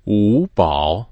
五宝。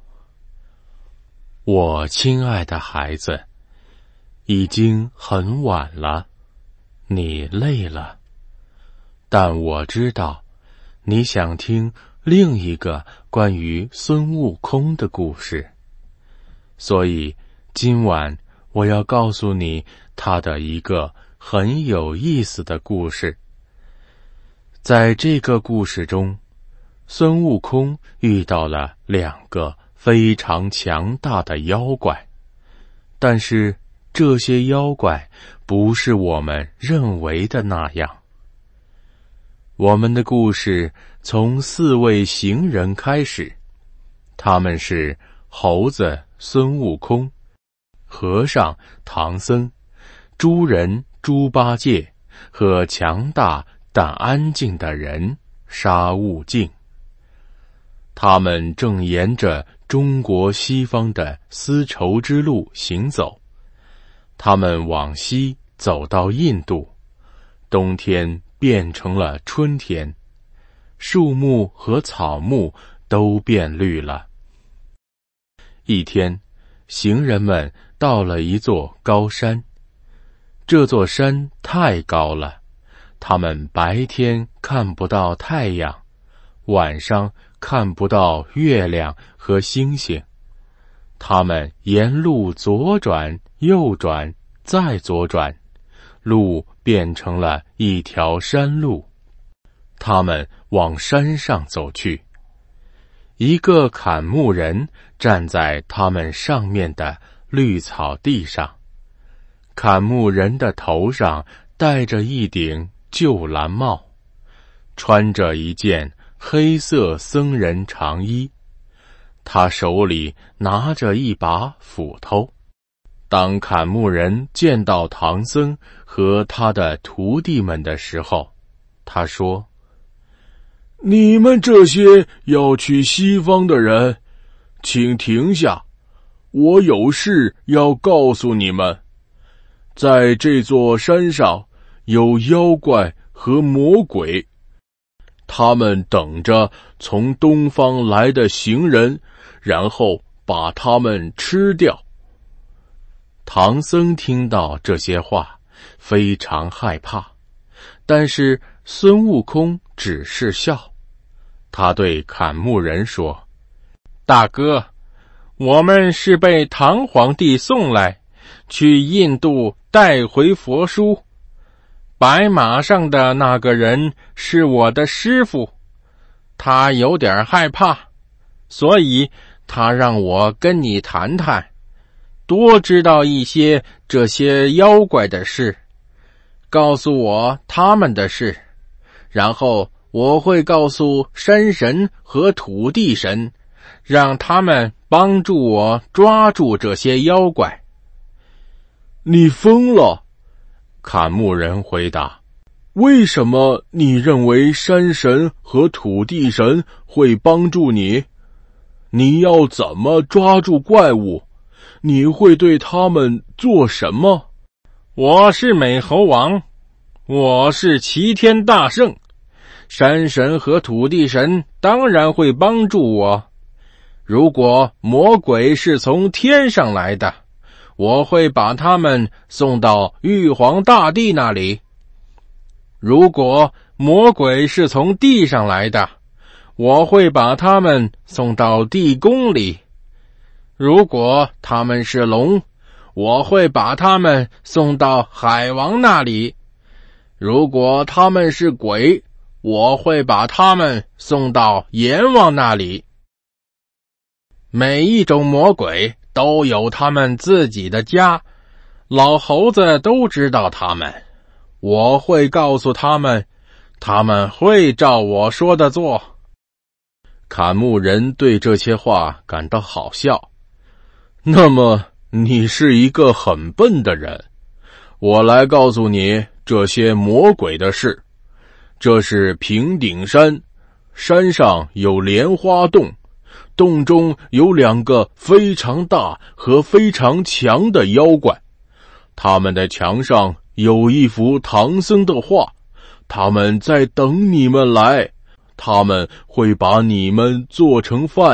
我亲爱的孩子，已经很晚了，你累了，但我知道你想听另一个关于孙悟空的故事，所以今晚我要告诉你他的一个很有意思的故事。在这个故事中，孙悟空遇到了2个非常强大的妖怪，但是这些妖怪不是我们认为的那样。我们的故事从4位行人开始，他们是猴子孙悟空、和尚唐僧、猪人猪八戒和强大但安静的人沙悟净。他们正沿着中国西方的丝绸之路行走，他们往西走到印度，冬天变成了春天，树木和草木都变绿了。一天，行人们到了一座高山，这座山太高了，他们白天看不到太阳，晚上看不到月亮和星星。他们沿路左转右转再左转，路变成了一条山路。他们往山上走去，一个砍木人站在他们上面的绿草地上，砍木人的头上戴着一顶旧蓝帽，穿着一件黑色僧人长衣，他手里拿着一把斧头。当砍木人见到唐僧和他的徒弟们的时候，他说：你们这些要去西方的人，请停下，我有事要告诉你们。在这座山上有妖怪和魔鬼，他们等着从东方来的行人，然后把他们吃掉。唐僧听到这些话，非常害怕，但是孙悟空只是笑。他对砍木人说：大哥，我们是被唐皇帝送来，去印度带回佛书。白马上的那个人是我的师傅，他有点害怕，所以他让我跟你谈谈，多知道一些这些妖怪的事，告诉我他们的事，然后我会告诉山神和土地神，让他们帮助我抓住这些妖怪。你疯了，砍木人回答。为什么你认为山神和土地神会帮助你？你要怎么抓住怪物？你会对他们做什么？我是美猴王，我是齐天大圣，山神和土地神当然会帮助我。如果魔鬼是从天上来的，我会把他们送到玉皇大帝那里。如果魔鬼是从地上来的，我会把他们送到地宫里。如果他们是龙，我会把他们送到海王那里。如果他们是鬼，我会把他们送到阎王那里。每一种魔鬼都有他们自己的家，老猴子都知道他们。我会告诉他们，他们会照我说的做。砍木人对这些话感到好笑。那么你是一个很笨的人，我来告诉你这些魔鬼的事。这是平顶山，山上有莲花洞，洞中有2个非常大和非常强的妖怪，他们的墙上有一幅唐僧的画，他们在等你们来，他们会把你们做成饭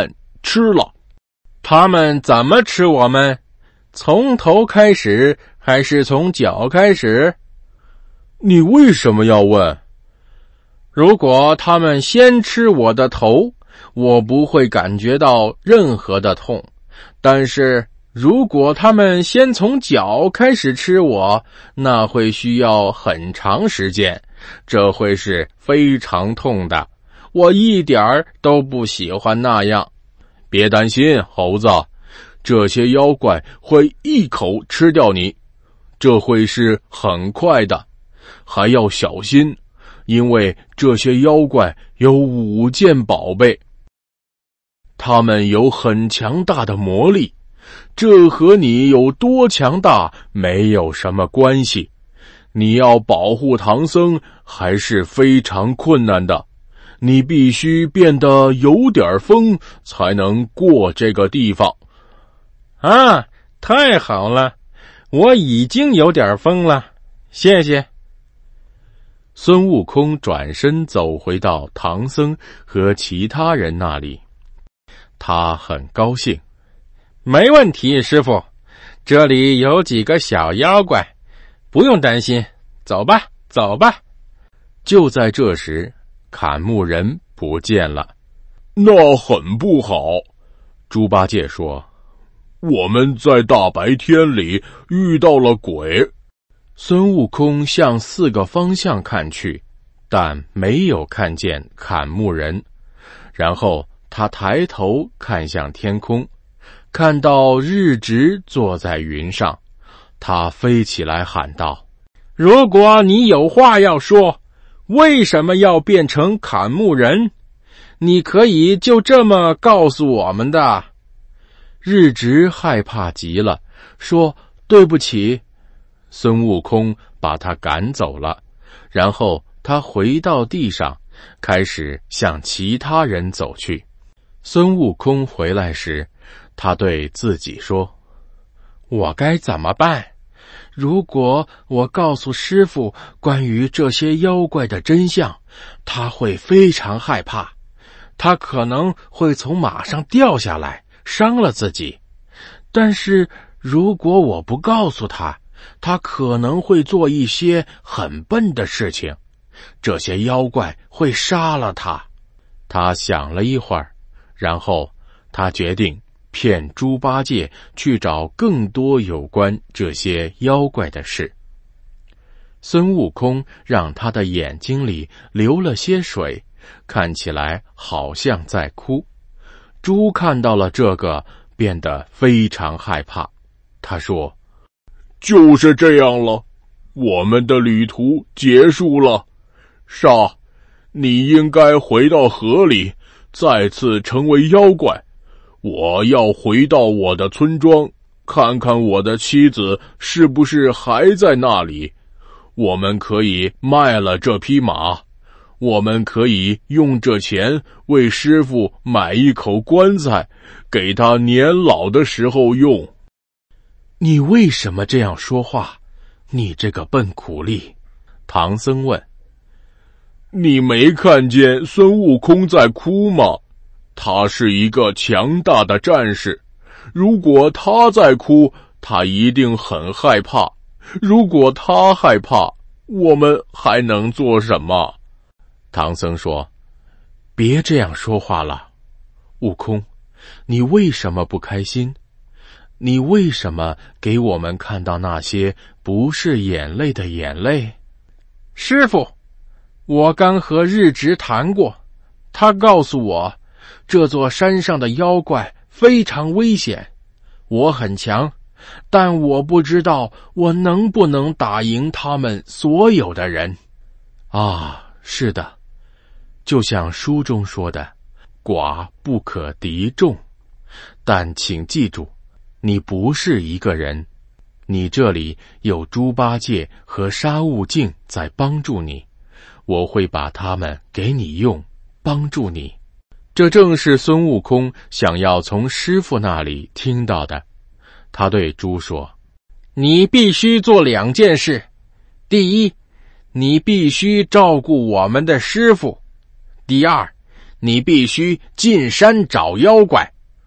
吃了。 他们怎么吃我们？从头开始还是从脚开始？ 你为什么要问？ 如果他们先吃我的头，我不会感觉到任何的痛，但是如果他们先从脚开始吃我，那会需要很长时间，这会是非常痛的，我一点儿都不喜欢那样。 别担心，猴子，这些妖怪会一口吃掉你，这会是很快的，还要小心，因为这些妖怪有5件宝贝，他们有很强大的魔力，这和你有多强大没有什么关系。你要保护唐僧还是非常困难的，你必须变得有点疯才能过这个地方。 啊，太好了，我已经有点疯了，谢谢。 孙悟空转身走回到唐僧和其他人那里，他很高兴。 没问题，师父，这里有几个小妖怪，不用担心，走吧，走吧。 就在这时，砍木人不见了。 那很不好， 猪八戒说， 我们在大白天里遇到了鬼。 孙悟空向4个方向看去，但没有看见砍木人。然后他抬头看向天空，看到日直坐在云上，他飞起来喊道， 如果你有话要说，为什么要变成砍木人？你可以就这么告诉我们的。 日直害怕极了，说对不起。孙悟空把他赶走了，然后他回到地上，开始向其他人走去。孙悟空回来时，他对自己说， 我该怎么办？如果我告诉师父关于这些妖怪的真相，他会非常害怕，他可能会从马上掉下来，伤了自己。但是如果我不告诉他，他可能会做一些很笨的事情，这些妖怪会杀了他。 他想了一会儿，然后他决定骗猪八戒去找更多有关这些妖怪的事。孙悟空让他的眼睛里流了些水，看起来好像在哭。猪看到了这个，变得非常害怕。他说， 就是这样了，我们的旅途结束了。沙，你应该回到河里，再次成为妖怪。我要回到我的村庄，看看我的妻子是不是还在那里。我们可以卖了这匹马，我们可以用这钱为师傅买一口棺材，给他年老的时候用。 你为什么这样说话？你这个笨苦力。唐僧问。 你没看见孙悟空在哭吗？他是一个强大的战士，如果他在哭，他一定很害怕。如果他害怕，我们还能做什么？ 唐僧说，别这样说话了。悟空，你为什么不开心？你为什么给我们看到那些不是眼泪的眼泪？ 师父，我刚和日直谈过，他告诉我，这座山上的妖怪非常危险，我很强，但我不知道我能不能打赢他们所有的人。 啊，是的，就像书中说的，寡不可敌众。但请记住，你不是一个人，你这里有猪八戒和沙悟净在帮助你，我会把他们给你用，帮助你。这正是孙悟空想要从师父那里听到的。他对猪说， 你必须做2件事。第一，你必须照顾我们的师父。第二，你必须进山找妖怪。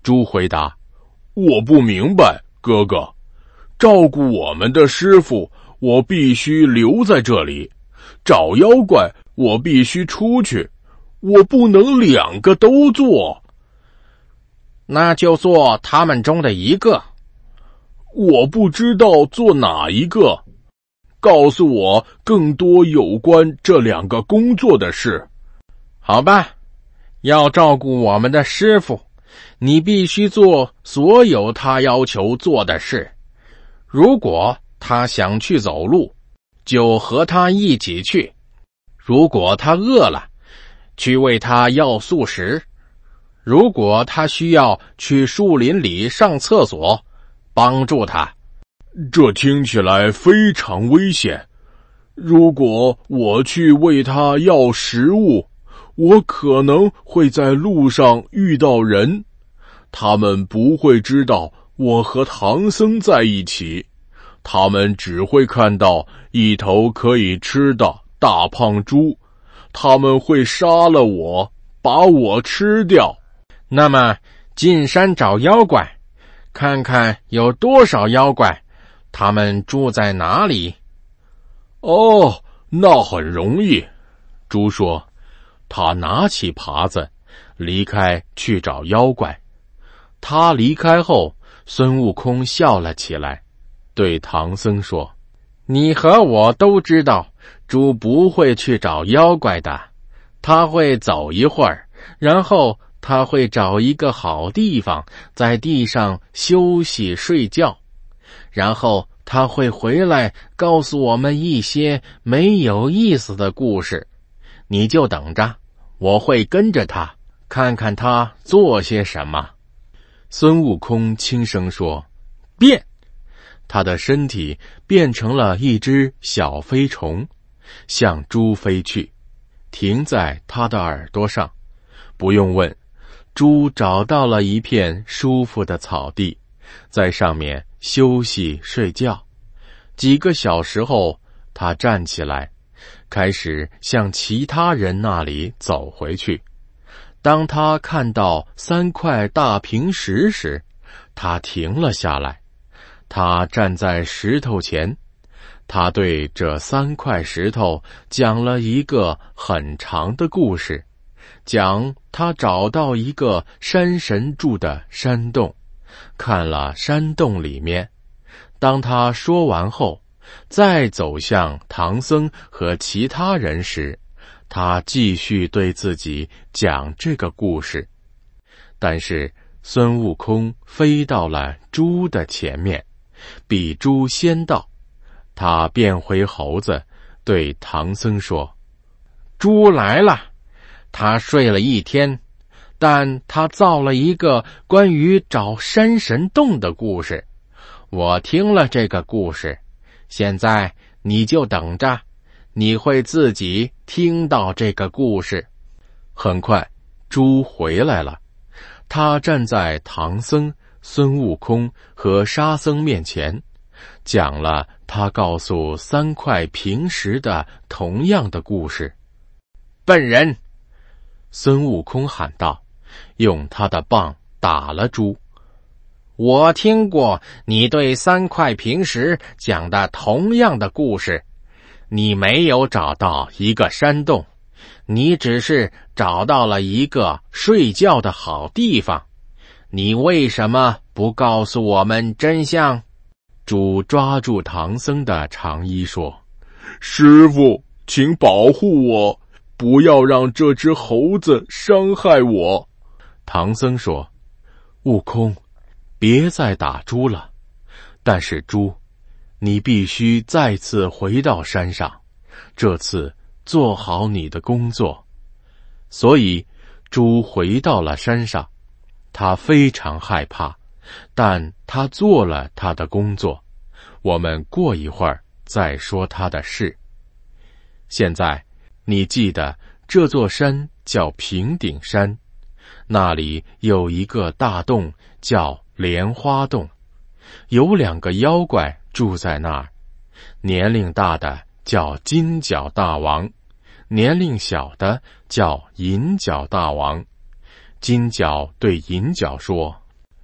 猪回答： 我不明白，哥哥，照顾我们的师傅，我必须留在这里；找妖怪，我必须出去，我不能两个都做。 那就做他们中的一个。 我不知道做哪一个，告诉我更多有关这两个工作的事。 好吧，要照顾我们的师傅，你必须做所有他要求做的事。如果他想去走路，就和他一起去；如果他饿了，去为他要素食；如果他需要去树林里上厕所，帮助他。 这听起来非常危险。如果我去为他要食物，我可能会在路上遇到人，他们不会知道我和唐僧在一起，他们只会看到一头可以吃的大胖猪，他们会杀了我，把我吃掉。 那么进山找妖怪，看看有多少妖怪，他们住在哪里？ 哦，那很容易。 猪说，他拿起耙子离开去找妖怪。他离开后，孙悟空笑了起来，对唐僧说： 你和我都知道，猪不会去找妖怪的，他会走一会儿，然后他会找一个好地方，在地上休息睡觉，然后他会回来告诉我们一些没有意思的故事。你就等着，我会跟着他，看看他做些什么。 孙悟空轻声说：变！他的身体变成了一只小飞虫，向猪飞去，停在他的耳朵上。不用问，猪找到了一片舒服的草地，在上面休息睡觉。几个小时后，他站起来，开始向其他人那里走回去。当他看到3块大平石时，他停了下来。他站在石头前，他对这3块石头讲了一个很长的故事，讲他找到一个山神住的山洞，看了山洞里面。当他说完后，再走向唐僧和其他人时，他继续对自己讲这个故事。但是孙悟空飞到了猪的前面，比猪先到。他变回猴子，对唐僧说： 猪来了，他睡了一天，但他造了一个关于找山神洞的故事。我听了这个故事，现在你就等着，你会自己听到这个故事。 很快，猪回来了。他站在唐僧、孙悟空和沙僧面前，讲了他告诉3块平石的同样的故事。 笨人！ 孙悟空喊道，用他的棒打了猪。 我听过你对3块平石讲的同样的故事，你没有找到一个山洞，你只是找到了一个睡觉的好地方。你为什么不告诉我们真相？ 猪抓住唐僧的长衣说： 师父，请保护我，不要让这只猴子伤害我。 唐僧说：悟空，别再打猪了。但是猪，你必须再次回到山上，这次做好你的工作。所以猪回到了山上，他非常害怕，但他做了他的工作。我们过一会儿再说他的事。现在你记得这座山叫平顶山，那里有一个大洞叫莲花洞，有2个妖怪住在那儿，年龄大的叫金角大王，年龄小的叫银角大王。金角对银角说：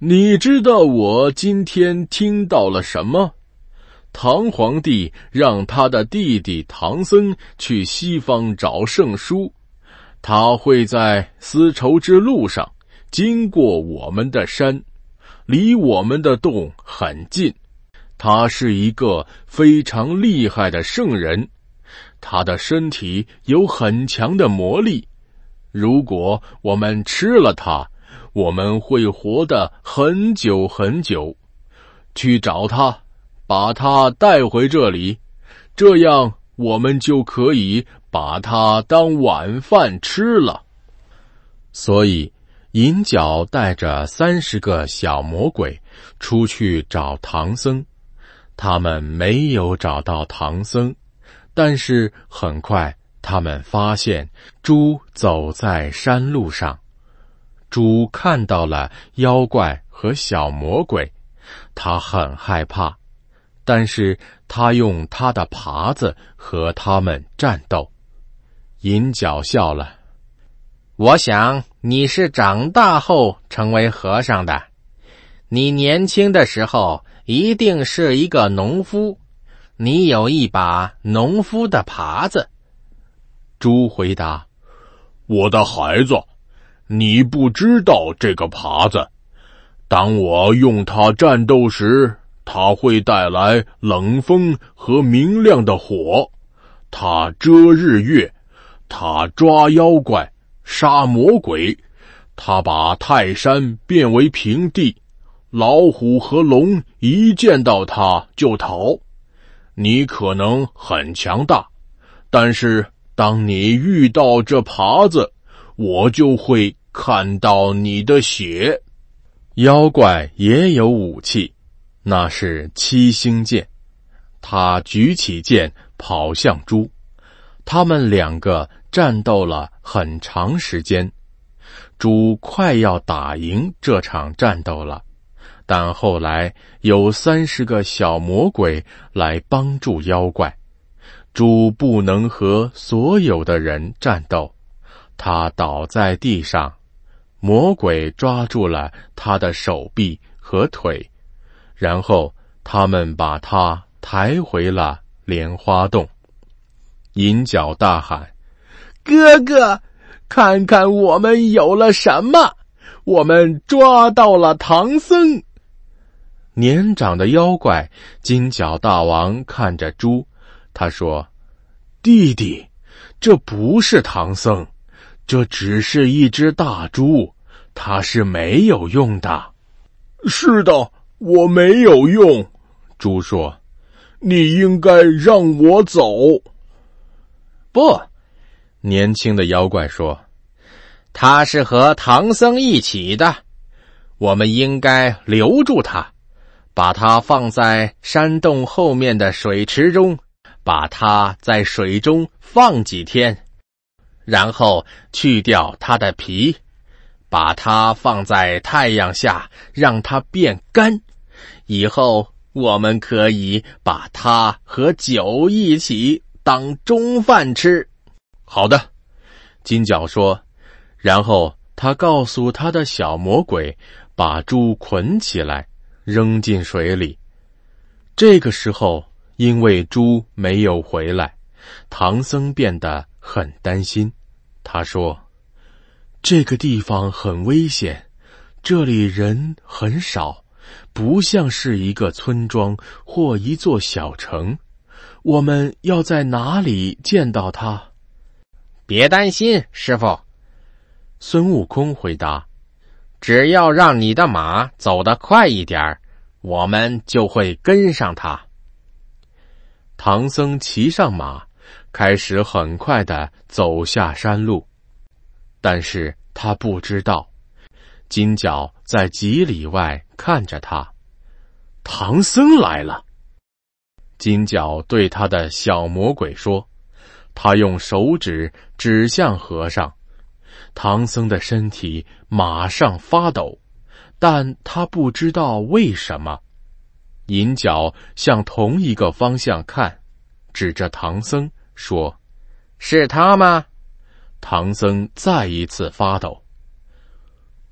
你知道我今天听到了什么？唐皇帝让他的弟弟唐僧去西方找圣书，他会在丝绸之路上经过我们的山，离我们的洞很近。他是一个非常厉害的圣人，他的身体有很强的魔力，如果我们吃了他，我们会活得很久很久。去找他，把他带回这里，这样我们就可以把他当晚饭吃了。 所以银角带着30个小魔鬼出去找唐僧。他们没有找到唐僧，但是很快他们发现猪走在山路上。猪看到了妖怪和小魔鬼，他很害怕，但是他用他的耙子和他们战斗。银角笑了， 我想你是长大后成为和尚的，你年轻的时候一定是一个农夫，你有一把农夫的耙子。 猪回答， 我的孩子，你不知道这个耙子，当我用它战斗时，它会带来冷风和明亮的火，它遮日月，它抓妖怪，杀魔鬼，它把泰山变为平地，老虎和龙一见到它就逃。你可能很强大，但是当你遇到这耙子，我就会看到你的血。 妖怪也有武器，那是7星剑。他举起剑跑向猪，他们2个战斗了很长时间。猪快要打赢这场战斗了，但后来有30个小魔鬼来帮助妖怪。猪不能和所有的人战斗，他倒在地上，魔鬼抓住了他的手臂和腿，然后他们把他抬回了莲花洞。银角大喊， 哥哥，看看我们有了什么，我们抓到了唐僧。 年长的妖怪金角大王看着猪，他说，弟弟，这不是唐僧，这只是一只大猪，它是没有用的。 是的，我没有用。 猪说， 你应该让我走。 不， 年轻的妖怪说， 他是和唐僧一起的，我们应该留住他，把他放在山洞后面的水池中，把他在水中放几天，然后去掉他的皮，把它放在太阳下，让它变干，以后我们可以把它和酒一起当中饭吃。 好的，金角说，然后他告诉他的小魔鬼把猪捆起来扔进水里。这个时候因为猪没有回来，唐僧变得很担心。他说，这个地方很危险，这里人很少，不像是一个村庄或一座小城，我们要在哪里见到他？ 别担心，师傅。 孙悟空回答， 只要让你的马走得快一点，我们就会跟上他。 唐僧骑上马，开始很快地走下山路，但是他不知道，金角在几里外看着他。唐僧来了。金角对他的小魔鬼说，他用手指指向和尚。唐僧的身体马上发抖，但他不知道为什么。银角向同一个方向看，指着唐僧说， 是他吗？ 唐僧再一次发抖。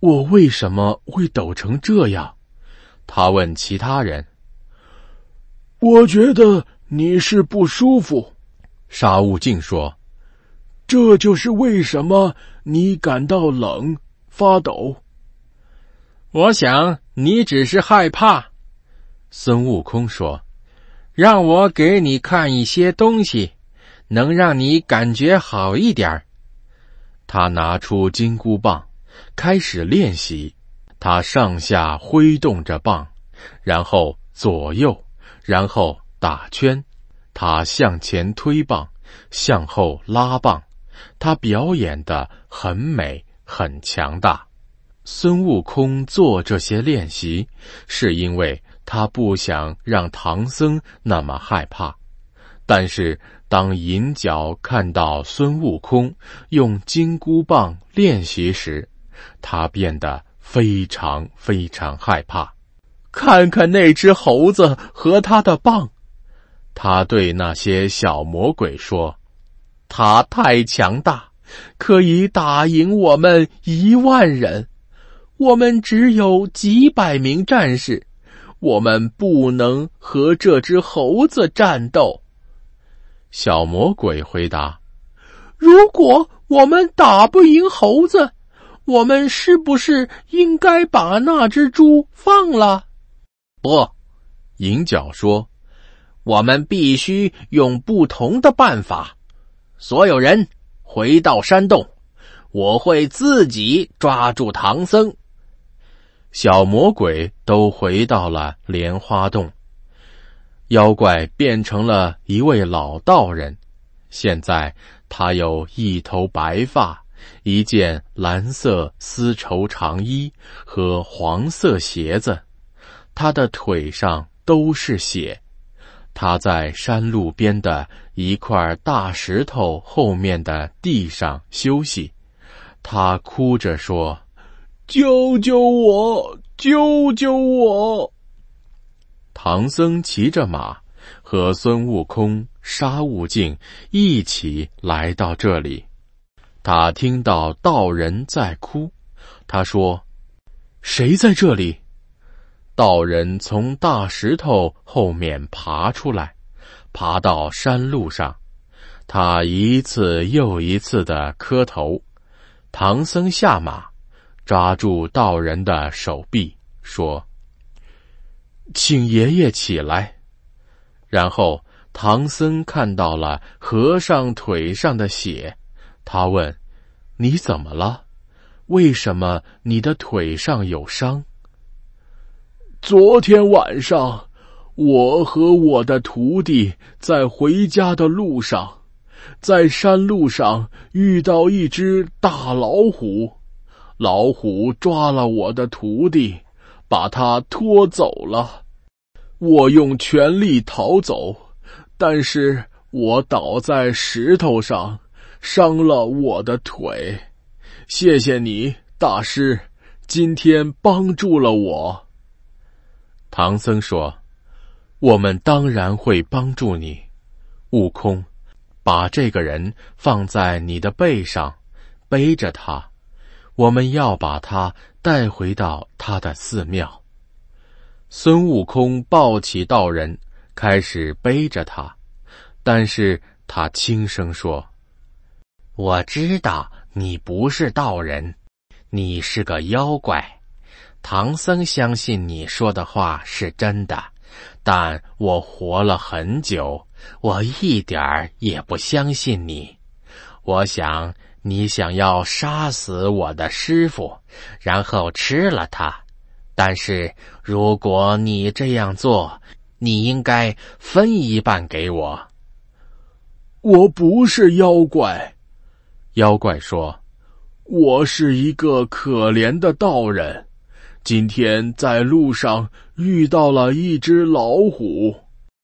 我为什么会抖成这样？他问其他人。 我觉得你是不舒服， 沙悟净说。 这就是为什么你感到冷、发抖。 我想你只是害怕。 孙悟空说。 让我给你看一些东西，能让你感觉好一点。 他拿出金箍棒，开始练习。他上下挥动着棒，然后左右，然后打圈。他向前推棒，向后拉棒。他表演得很美，很强大。孙悟空做这些练习，是因为他不想让唐僧那么害怕。但是当银角看到孙悟空用金箍棒练习时，他变得非常非常害怕。看看那只猴子和他的棒，他对那些小魔鬼说，他太强大，可以打赢我们10000人。我们只有几百名战士，我们不能和这只猴子战斗。小魔鬼回答，如果我们打不赢猴子，我们是不是应该把那只猪放了？ 不， 银角说， 我们必须用不同的办法。所有人回到山洞，我会自己抓住唐僧。 小魔鬼都回到了莲花洞。妖怪变成了一位老道人，现在他有一头白发，一件蓝色丝绸长衣和黄色鞋子，他的腿上都是血。他在山路边的一块大石头后面的地上休息，他哭着说， 救救我，救救我！ 唐僧骑着马，和孙悟空、沙悟净一起来到这里。他听到道人在哭，他说，谁在这里？道人从大石头后面爬出来，爬到山路上，他一次又一次地磕头。唐僧下马，抓住道人的手臂，说，请爷爷起来。然后唐僧看到了和尚腿上的血，他问，你怎么了？为什么你的腿上有伤？ 昨天晚上，我和我的徒弟在回家的路上，在山路上遇到一只大老虎，老虎抓了我的徒弟，把他拖走了。我用全力逃走，但是我倒在石头上，伤了我的腿。谢谢你，大师，今天帮助了我。 唐僧说，我们当然会帮助你。悟空，把这个人放在你的背上，背着他，我们要把他带回到他的寺庙。孙悟空抱起道人，开始背着他，但是他轻声说，我知道你不是道人，你是个妖怪。唐僧相信你说的话是真的，但我活了很久，我一点儿也不相信你。我想你想要杀死我的师父，然后吃了他。但是如果你这样做，你应该分一半给我。 我不是妖怪， 妖怪说， 我是一个可怜的道人，今天在路上遇到了一只老虎。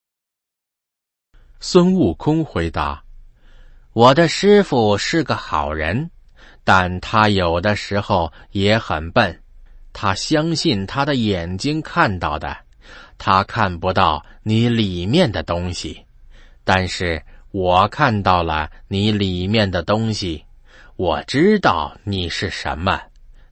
孙悟空回答， 我的师父是个好人，但他有的时候也很笨。他相信他的眼睛看到的，他看不到你里面的东西。但是我看到了你里面的东西，我知道你是什么，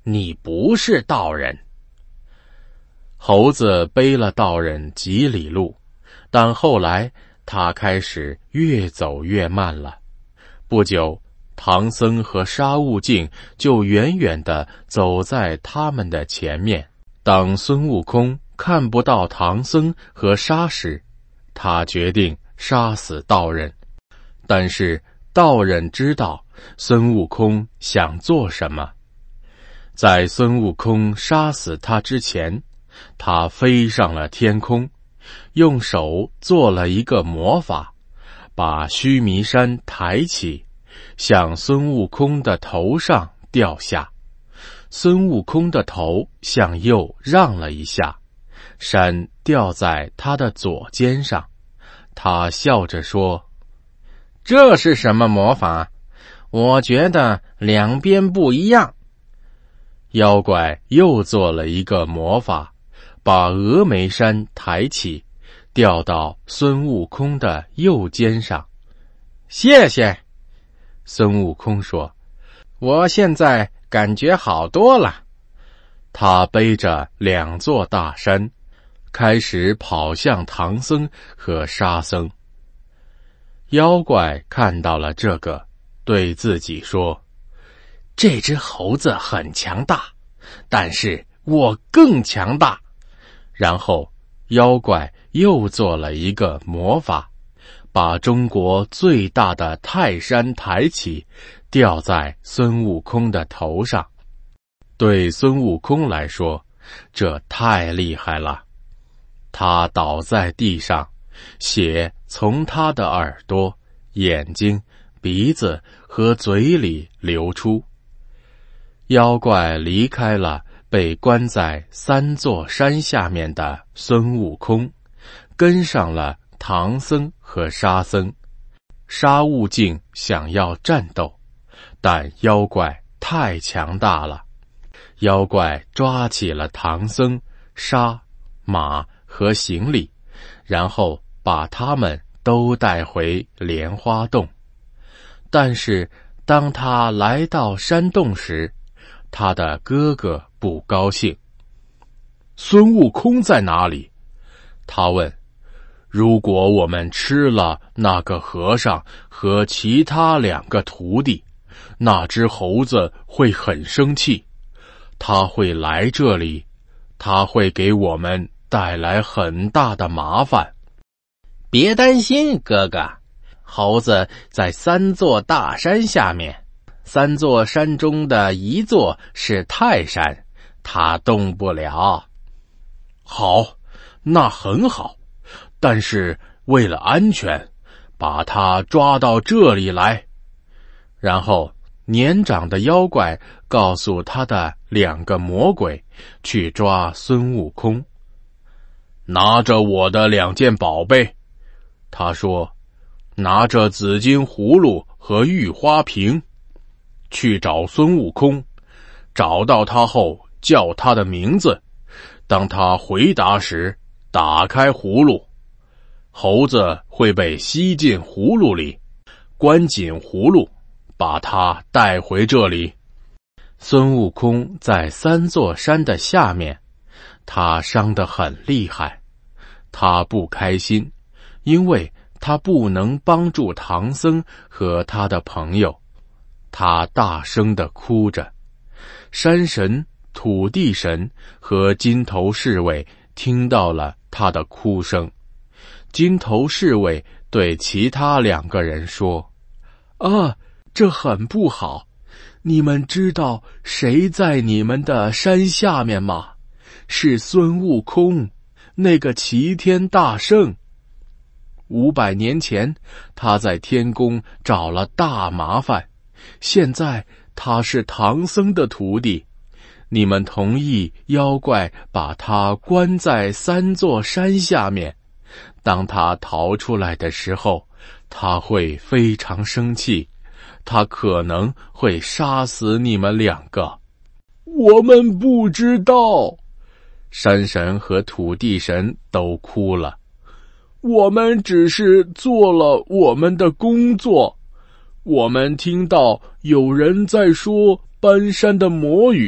你不是道人。 猴子背了道人几里路，但后来他开始越走越慢了。不久，唐僧和沙悟净就远远地走在他们的前面。当孙悟空看不到唐僧和沙时，他决定杀死道人。但是道人知道孙悟空想做什么。在孙悟空杀死他之前，他飞上了天空，用手做了一个魔法，把须弥山抬起，向孙悟空的头上掉下。孙悟空的头向右让了一下，山掉在他的左肩上。他笑着说： 这是什么魔法？我觉得两边不一样。 妖怪又做了一个魔法，把峨眉山抬起，掉到孙悟空的右肩上。 谢谢。 孙悟空说： 我现在感觉好多了。 他背着2座大山，开始跑向唐僧和沙僧。妖怪看到了这个，对自己说：这只猴子很强大，但是我更强大。然后妖怪又做了一个魔法，把中国最大的泰山抬起，吊在孙悟空的头上。对孙悟空来说，这太厉害了。他倒在地上，血从他的耳朵、眼睛、鼻子和嘴里流出。妖怪离开了被关在3座山下面的孙悟空，跟上了唐僧和沙僧。沙悟净想要战斗，但妖怪太强大了。妖怪抓起了唐僧、沙、马和行李，然后把他们都带回莲花洞。但是当他来到山洞时，他的哥哥不高兴。孙悟空在哪里？他问。如果我们吃了那个和尚和其他2个徒弟，那只猴子会很生气，他会来这里，他会给我们带来很大的麻烦。 别担心，哥哥，猴子在3座大山下面，3座山中的1座是泰山，他动不了。 好，那很好，但是为了安全，把他抓到这里来。然后年长的妖怪告诉他的2个魔鬼去抓孙悟空。拿着我的2件宝贝，他说，拿着紫金葫芦和玉花瓶，去找孙悟空，找到他后叫他的名字，当他回答时，打开葫芦，猴子会被吸进葫芦里，关紧葫芦，把他带回这里。孙悟空在3座山的下面，他伤得很厉害，他不开心，因为他不能帮助唐僧和他的朋友。他大声地哭着。山神、土地神和金头侍卫听到了他的哭声。金头侍卫对其他2个人说：这很不好，你们知道谁在你们的山下面吗？是孙悟空，那个齐天大圣。500年前，他在天宫找了大麻烦，现在他是唐僧的徒弟。你们同意妖怪把他关在3座山下面，当他逃出来的时候，他会非常生气，他可能会杀死你们2个。我们不知道。山神和土地神都哭了。我们只是做了我们的工作。我们听到有人在说搬山的魔语，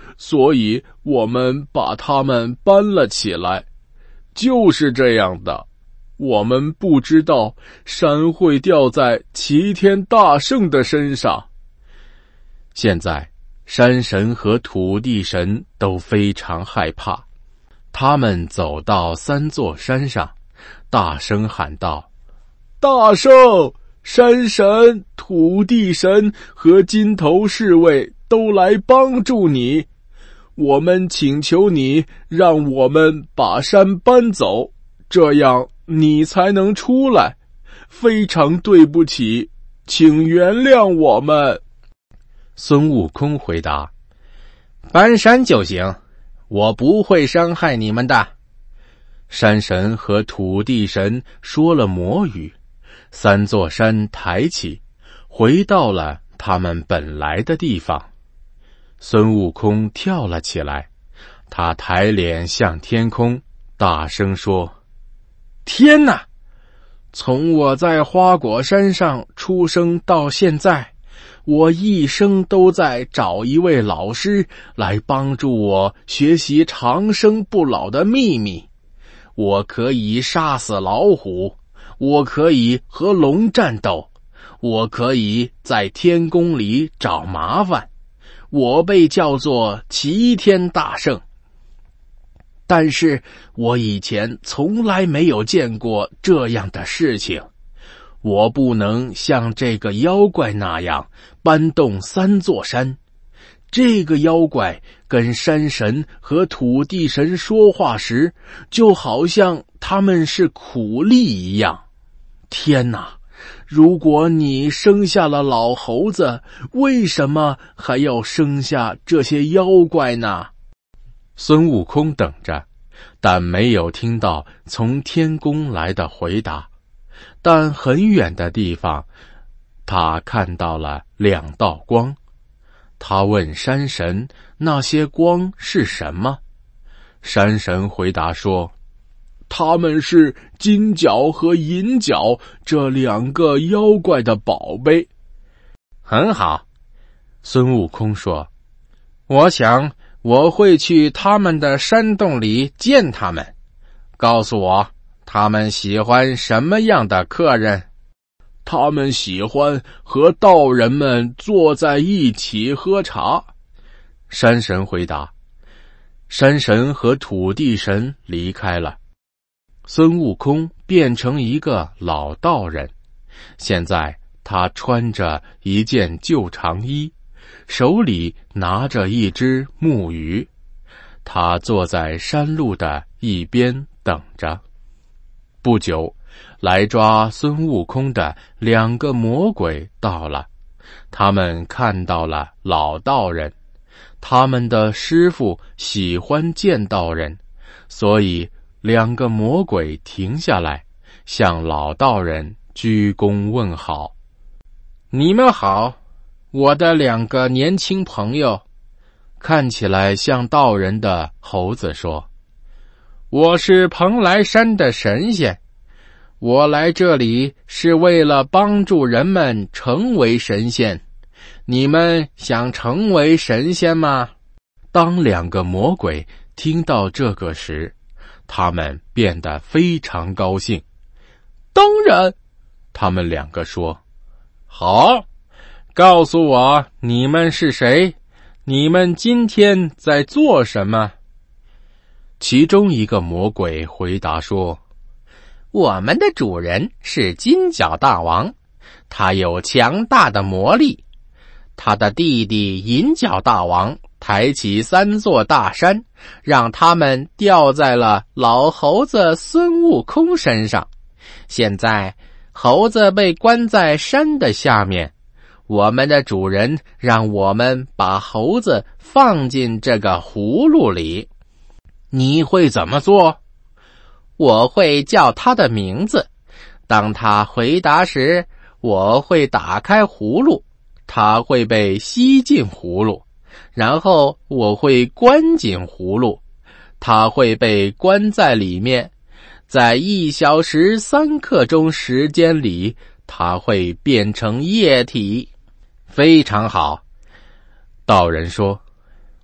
所以我们把它们搬了起来。就是这样的，我们不知道山会掉在齐天大圣的身上。 现在山神和土地神都非常害怕，他们走到3座山上，大声喊道： 大圣、山神、土地神和金头侍卫都来帮助你，我们请求你让我们把山搬走，这样你才能出来。非常对不起，请原谅我们。 孙悟空回答： 搬山就行，我不会伤害你们的。 山神和土地神说了魔语，3座山抬起，回到了他们本来的地方。孙悟空跳了起来，他抬脸向天空，大声说： 天哪！从我在花果山上出生到现在，我一生都在找一位老师来帮助我学习长生不老的秘密。我可以杀死老虎，我可以和龙战斗，我可以在天宫里找麻烦，我被叫做齐天大圣。但是我以前从来没有见过这样的事情，我不能像这个妖怪那样搬动3座山。这个妖怪跟山神和土地神说话时，就好像他们是苦力一样。天哪！如果你生下了老猴子，为什么还要生下这些妖怪呢？ 孙悟空等着，但没有听到从天宫来的回答。但很远的地方，他看到了2道光。他问山神那些光是什么？山神回答说： 他们是金角和银角这2个妖怪的宝贝。 很好， 孙悟空说： 我想我会去他们的山洞里见他们。告诉我，他们喜欢什么样的客人？ 他们喜欢和道人们坐在一起喝茶。 山神回答。山神和土地神离开了，孙悟空变成一个老道人。现在他穿着一件旧长衣，手里拿着一只木鱼，他坐在山路的一边等着。不久，来抓孙悟空的2个魔鬼到了，他们看到了老道人，他们的师傅喜欢见道人，所以2个魔鬼停下来，向老道人鞠躬问好。 你们好，我的2个年轻朋友。 看起来像道人的猴子说： 我是蓬莱山的神仙，我来这里是为了帮助人们成为神仙。你们想成为神仙吗？ 当2个魔鬼听到这个时，他们变得非常高兴。 当然， 他们2个说： 好，告诉我你们是谁？你们今天在做什么？ 其中一个魔鬼回答说： 我们的主人是金角大王，他有强大的魔力。他的弟弟银角大王抬起3座大山，让他们掉在了老猴子孙悟空身上。现在猴子被关在山的下面，我们的主人让我们把猴子放进这个葫芦里。你会怎么做？我会叫他的名字，当他回答时，我会打开葫芦，他会被吸进葫芦，然后我会关紧葫芦，他会被关在里面。在1小时3刻钟时间里，它会变成液体。非常好， 道人说：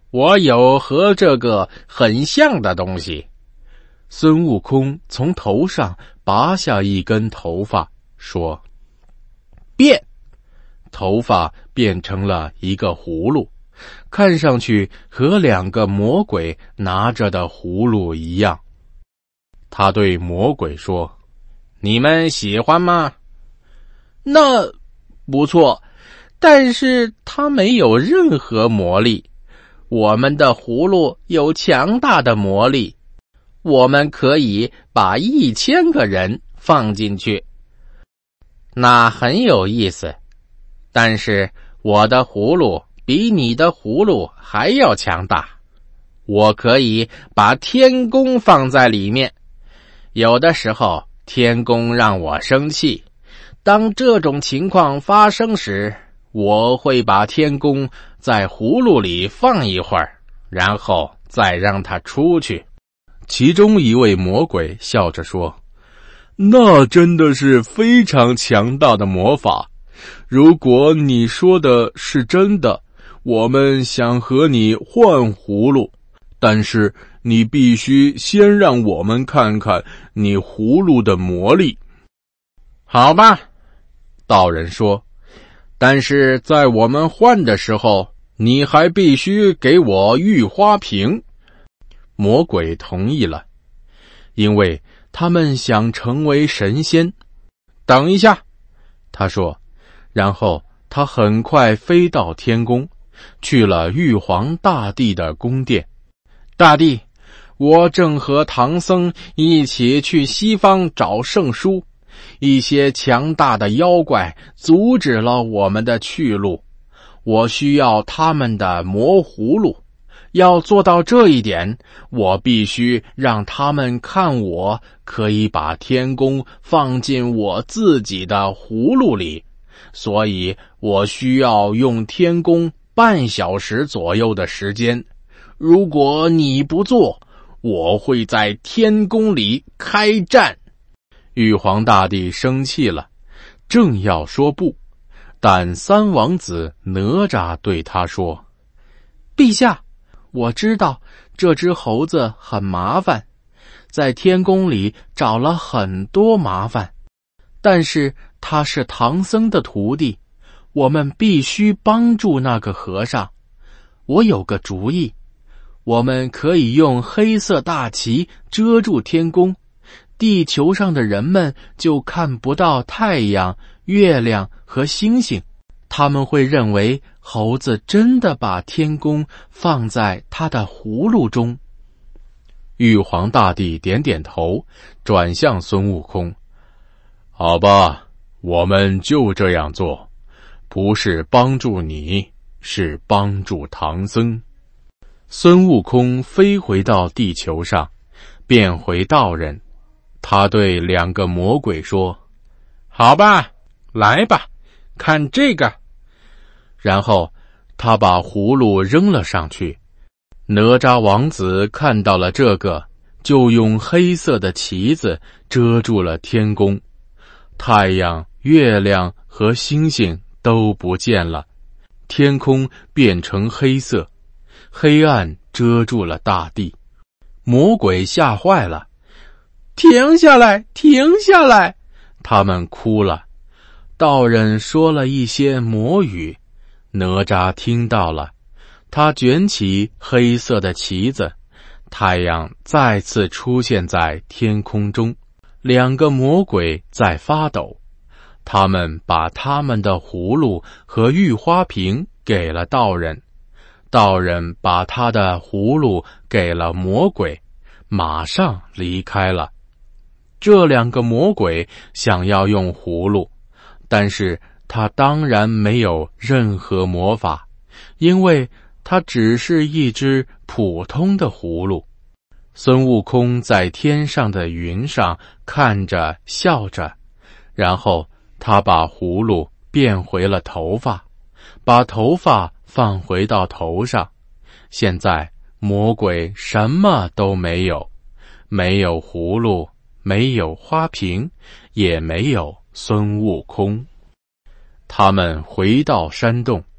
我有和这个很像的东西。 孙悟空从头上拔下一根头发，说：变！头发变成了一个葫芦，看上去和2个魔鬼拿着的葫芦一样。他对魔鬼说： 你们喜欢吗？ 那不错， 但是它没有任何魔力。我们的葫芦有强大的魔力，我们可以把1000个人放进去。那很有意思，但是我的葫芦比你的葫芦还要强大。我可以把天宫放在里面。有的时候天宫让我生气，当这种情况发生时，我会把天宫在葫芦里放一会儿，然后再让它出去。 其中一位魔鬼笑着说：那真的是非常强大的魔法。如果你说的是真的，我们想和你换葫芦，但是你必须先让我们看看你葫芦的魔力。 好吧，道人说，但是在我们换的时候，你还必须给我玉花瓶。 魔鬼同意了，因为他们想成为神仙。 等一下， 他说，然后他很快飞到天宫，去了玉皇大帝的宫殿。 大帝，我正和唐僧一起去西方找圣书，一些强大的妖怪阻止了我们的去路，我需要他们的魔葫芦。要做到这一点，我必须让他们看我可以把天宫放进我自己的葫芦里，所以我需要用天宫半小时左右的时间。如果你不做，我会在天宫里开战。 玉皇大帝生气了，正要说不，但三王子哪吒对他说： 陛下，我知道这只猴子很麻烦，在天宫里找了很多麻烦，但是他是唐僧的徒弟，我们必须帮助那个和尚。我有个主意，我们可以用黑色大旗遮住天宫，地球上的人们就看不到太阳、月亮和星星，他们会认为猴子真的把天宫放在他的葫芦中。 玉皇大帝点点头，转向孙悟空：好吧，我们就这样做，不是帮助你，是帮助唐僧。孙悟空飞回到地球上，变回道人。他对2个魔鬼说： 好吧，来吧，看这个。 然后他把葫芦扔了上去。哪吒王子看到了这个，就用黑色的旗子遮住了天宫，太阳、月亮和星星都不见了，天空变成黑色，黑暗遮住了大地。魔鬼吓坏了， 停下来，停下来！ 他们哭了。道人说了一些魔语，哪吒听到了，他卷起黑色的旗子，太阳再次出现在天空中，2个魔鬼在发抖。他们把他们的葫芦和玉花瓶给了道人，道人把他的葫芦给了魔鬼，马上离开了。这2个魔鬼想要用葫芦，但是他当然没有任何魔法，因为它只是一只普通的葫芦。孙悟空在天上的云上看着笑着，然后他把葫芦变回了头发，把头发放回到头上。现在魔鬼什么都没有，没有葫芦，没有花瓶，也没有孙悟空。他们回到山洞，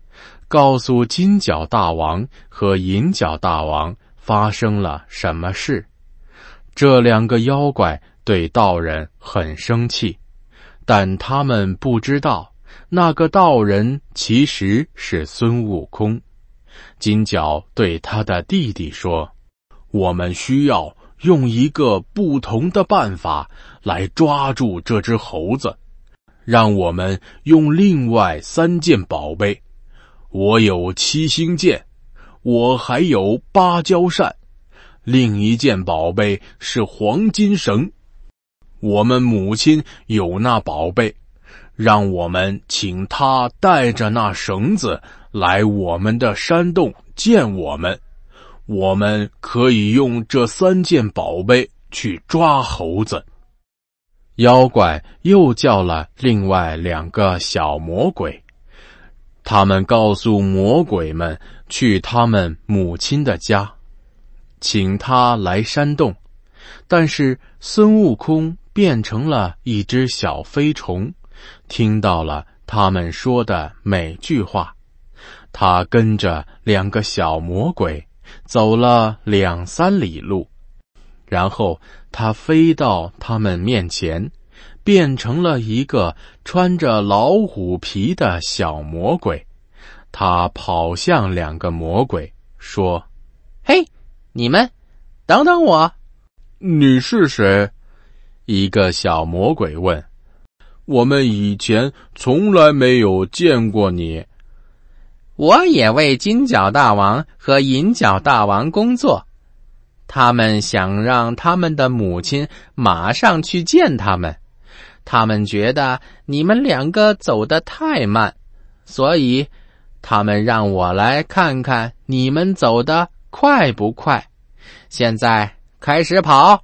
告诉金角大王和银角大王发生了什么事。这两个妖怪对道人很生气，但他们不知道那个道人其实是孙悟空。金角对他的弟弟说：我们需要用一个不同的办法来抓住这只猴子，让我们用另外3件宝贝。我有7星剑，我还有芭蕉扇，另一件宝贝是黄金绳。我们母亲有那宝贝，让我们请她带着那绳子来我们的山洞见我们。我们可以用这3件宝贝去抓猴子。妖怪又叫了另外2个小魔鬼，他们告诉魔鬼们去他们母亲的家，请他来山洞。但是孙悟空变成了一只小飞虫，听到了他们说的每句话。他跟着2个小魔鬼走了2-3里路，然后他飞到他们面前，变成了一个穿着老虎皮的小魔鬼。他跑向2个魔鬼，说：嘿，你们等等我。 你是谁？ 一个小魔鬼问。 我们以前从来没有见过你。 我也为金角大王和银角大王工作，他们想让他们的母亲马上去见他们，他们觉得你们2个走得太慢，所以他们让我来看看你们走得快不快。现在开始跑。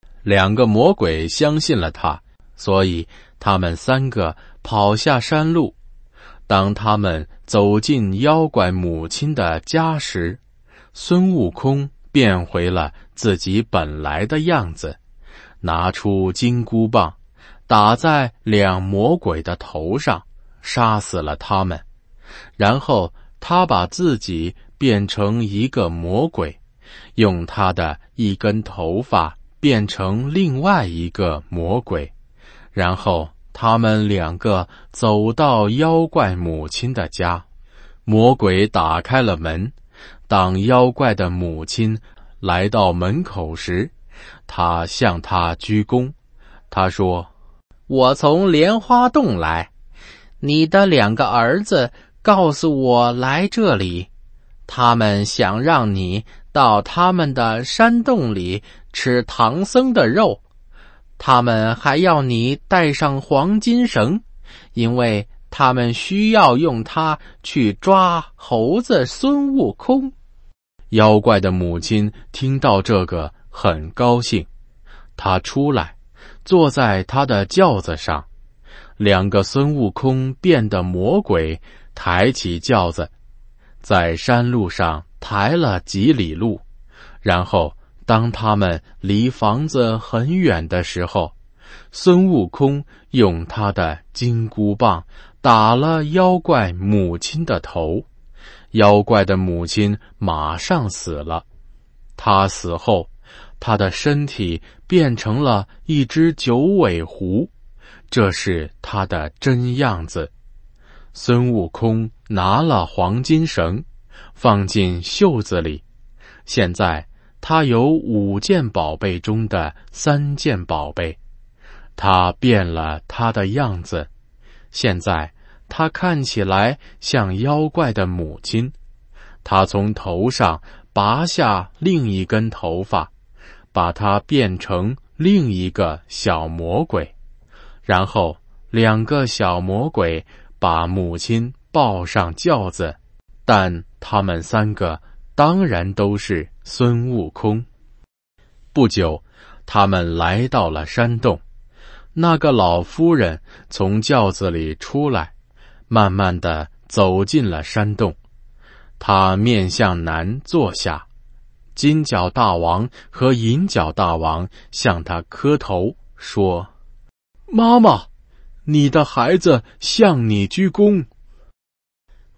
2个魔鬼相信了他，所以他们3个跑下山路。当他们走进妖怪母亲的家时，孙悟空变回了自己本来的样子，拿出金箍棒，打在2魔鬼的头上，杀死了他们。然后他把自己变成一个魔鬼，用他的一根头发变成另外一个魔鬼，然后他们2个走到妖怪母亲的家。魔鬼打开了门，当妖怪的母亲来到门口时，他向他鞠躬。他说： 我从莲花洞来，你的2个儿子告诉我来这里，他们想让你到他们的山洞里吃唐僧的肉，他们还要你带上黄金绳，因为他们需要用它去抓猴子孙悟空。 妖怪的母亲听到这个很高兴，她出来坐在她的轿子上。2个孙悟空变的魔鬼抬起轿子，在山路上抬了几里路，然后当他们离房子很远的时候，孙悟空用他的金箍棒打了妖怪母亲的头，妖怪的母亲马上死了。他死后，他的身体变成了一只9尾狐，这是他的真样子。孙悟空拿了黄金绳，放进袖子里。现在他有5件宝贝中的3件宝贝，他变了他的样子。现在他看起来像妖怪的母亲。他从头上拔下另一根头发，把它变成另一个小魔鬼。然后2个小魔鬼把母亲抱上轿子，但他们3个当然都是孙悟空。不久，他们来到了山洞。那个老夫人从轿子里出来，慢慢地走进了山洞。她面向南坐下，金角大王和银角大王向她磕头，说：妈妈，你的孩子向你鞠躬。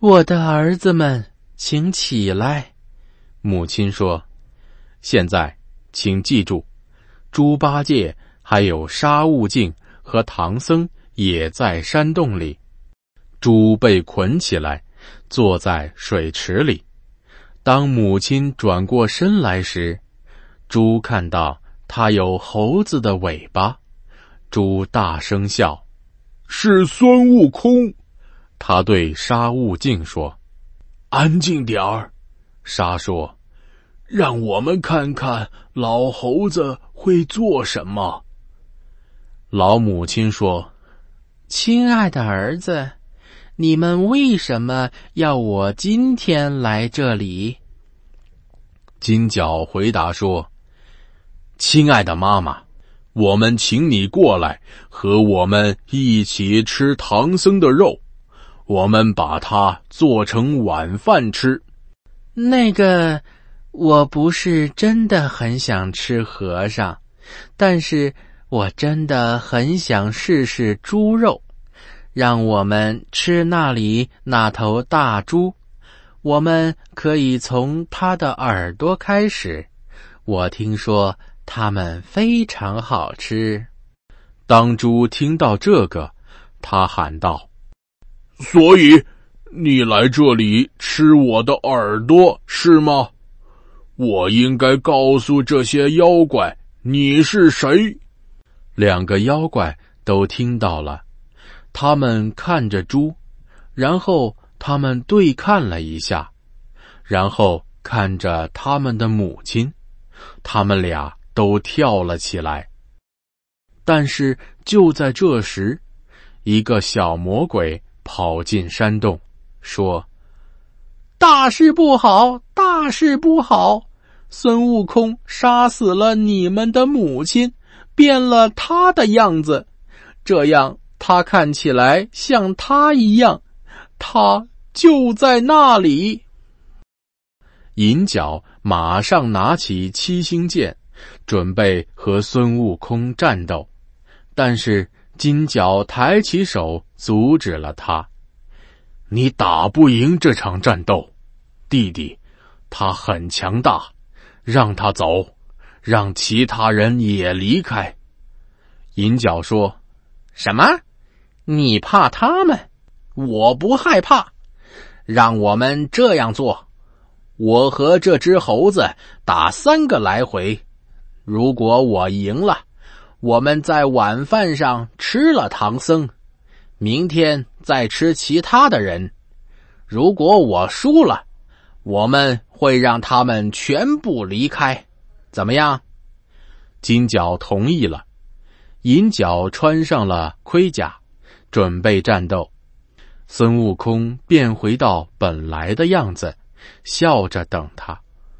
我的儿子们，请起来。 母亲说：“现在，请记住，猪八戒还有沙悟净和唐僧也在山洞里。猪被捆起来，坐在水池里。当母亲转过身来时，猪看到它有猴子的尾巴，猪大声笑。 是孙悟空。 他对沙悟净说：“ 安静点儿。” 沙说：“ 让我们看看老猴子会做什么。” 老母亲说：“ 亲爱的儿子，你们为什么要我今天来这里？” 金角回答说：“亲爱的妈妈，我们请你过来和我们一起吃唐僧的肉，我们把它做成晚饭吃。” 那个，我不是真的很想吃和尚，但是我真的很想试试猪肉。让我们吃那头大猪，我们可以从它的耳朵开始。我听说它们非常好吃。 当猪听到这个，他喊道：“ 所以你来这里吃我的耳朵是吗？我应该告诉这些妖怪你是谁。” 两个妖怪都听到了，他们看着猪，然后他们对看了一下，然后看着他们的母亲，他们俩都跳了起来。但是就在这时，一个小魔鬼跑进山洞，说：“ 大事不好，大事不好！孙悟空杀死了你们的母亲，变了他的样子，这样他看起来像他一样，他就在那里。” 银角马上拿起七星剑，准备和孙悟空战斗，但是金角抬起手阻止了他。“你打不赢这场战斗，弟弟，他很强大，让他走，让其他人也离开。”银角说：“ 什么？你怕他们？我不害怕。让我们这样做，我和这只猴子打3个来回。如果我赢了，我们在晚饭上吃了唐僧，明天再吃其他的人。如果我输了，我们会让他们全部离开。怎么样？” 金角同意了。银角穿上了盔甲，准备战斗。孙悟空变回到本来的样子，笑着等他。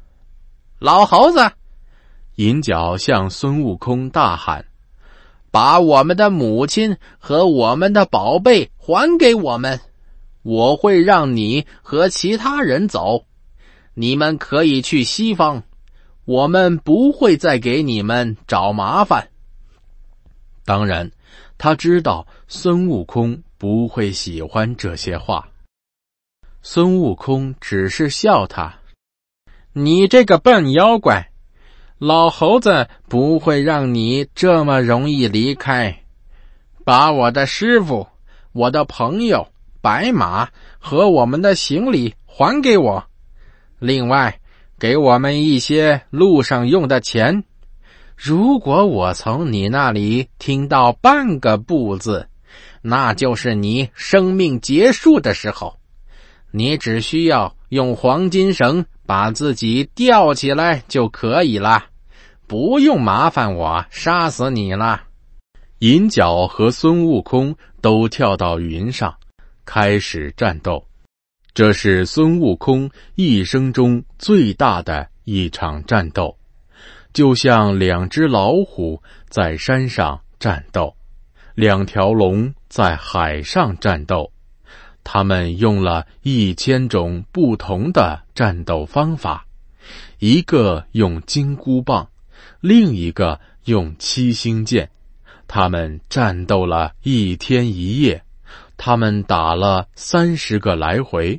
“老猴子！” 银角向孙悟空大喊，“ 把我们的母亲和我们的宝贝还给我们，我会让你和其他人走，你们可以去西方，我们不会再给你们找麻烦。” 当然，他知道孙悟空不会喜欢这些话。孙悟空只是笑他：“ 你这个笨妖怪，老猴子不会让你这么容易离开。把我的师傅、我的朋友、白马和我们的行李还给我，另外给我们一些路上用的钱。如果我从你那里听到半个不字，那就是你生命结束的时候。你只需要用黄金绳把自己吊起来就可以了，不用麻烦我杀死你了。” 银角和孙悟空都跳到云上，开始战斗。这是孙悟空一生中最大的一场战斗，就像2只老虎在山上战斗，2条龙在海上战斗。他们用了1000种不同的战斗方法，一个用金箍棒，另一个用七星剑。他们战斗了1天1夜，他们打了30个来回，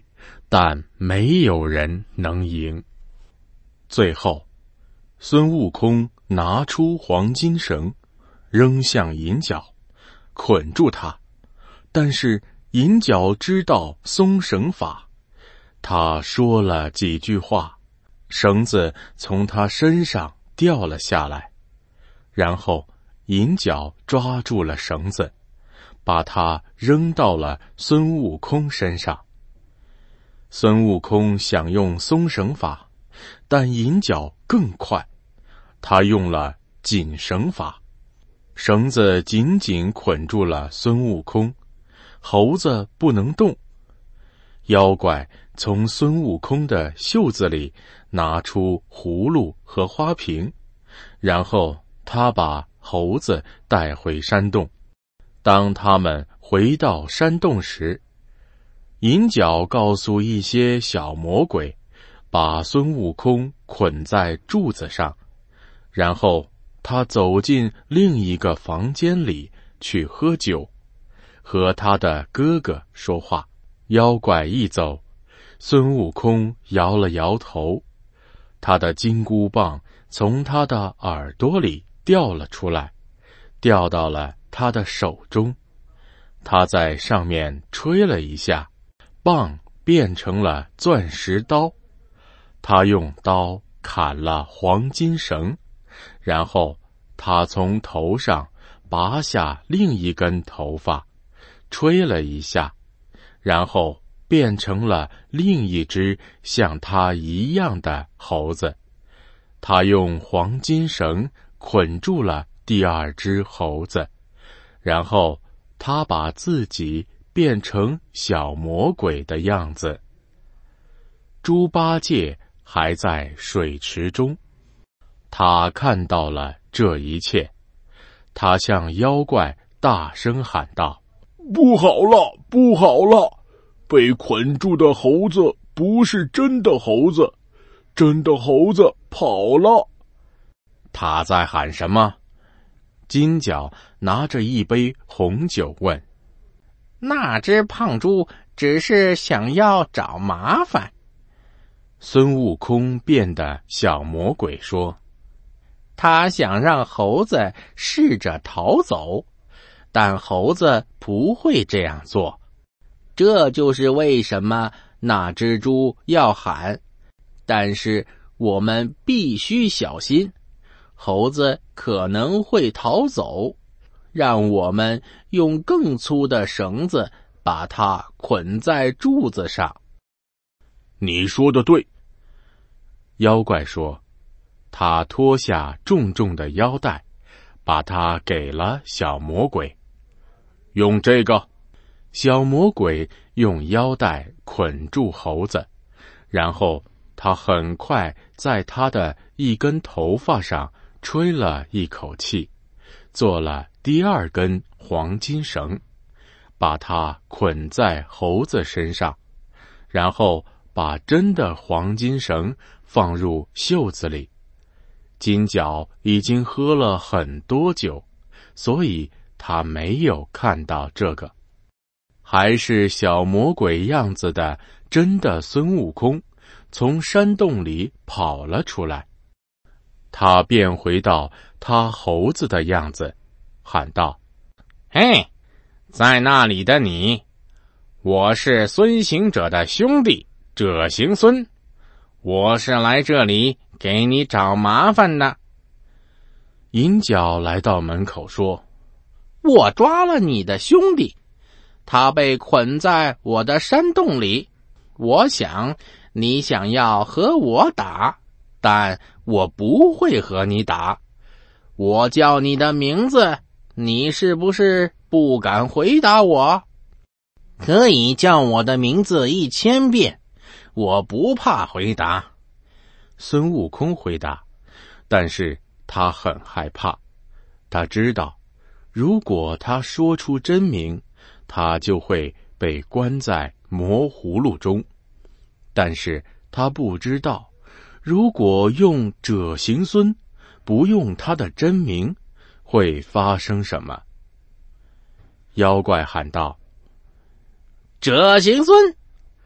但没有人能赢。最后，孙悟空拿出黄金绳，扔向银角，捆住他。但是银角知道松绳法，他说了几句话，绳子从他身上掉了下来。然后银角抓住了绳子，把它扔到了孙悟空身上。孙悟空想用松绳法，但银角更快，他用了紧绳法，绳子紧紧捆住了孙悟空，猴子不能动。妖怪从孙悟空的袖子里拿出葫芦和花瓶，然后他把猴子带回山洞。当他们回到山洞时，银角告诉一些小魔鬼，把孙悟空捆在柱子上，然后他走进另一个房间里去喝酒，和他的哥哥说话。妖怪一走，孙悟空摇了摇头，他的金箍棒从他的耳朵里掉了出来，掉到了他的手中。他在上面吹了一下，棒变成了钻石刀。他用刀砍了黄金绳，然后他从头上拔下另一根头发，吹了一下，然后变成了另一只像他一样的猴子。他用黄金绳捆住了第二只猴子，然后他把自己变成小魔鬼的样子。猪八戒还在水池中，他看到了这一切，他向妖怪大声喊道： 不好了，不好了！被捆住的猴子不是真的猴子，真的猴子跑了。 他在喊什么？金角拿着一杯红酒问。 那只胖猪只是想要找麻烦。 孙悟空变的小魔鬼说， 他想让猴子试着逃走，但猴子不会这样做。这就是为什么那只猪要喊。但是我们必须小心，猴子可能会逃走，让我们用更粗的绳子把它捆在柱子上。 你说的对， 妖怪说。他脱下重重的腰带，把它给了小魔鬼。 用这个。 小魔鬼用腰带捆住猴子，然后他很快在他的一根头发上吹了一口气，做了第二根黄金绳，把它捆在猴子身上，然后把真的黄金绳放入袖子里。金角已经喝了很多酒，所以他没有看到这个。还是小魔鬼样子的真的孙悟空从山洞里跑了出来，他变回到他猴子的样子，喊道： 嘿，在那里的你，我是孙行者的兄弟者行孙，我是来这里给你找麻烦的。 银角来到门口说， 我抓了你的兄弟，他被捆在我的山洞里，我想你想要和我打，但我不会和你打。我叫你的名字，你是不是不敢回答我？可以叫我的名字1000遍，我不怕回答。 孙悟空回答，但是他很害怕。他知道，如果他说出真名，他就会被关在魔葫芦中。但是他不知道，如果用者行孙，不用他的真名，会发生什么。妖怪喊道： 者行孙！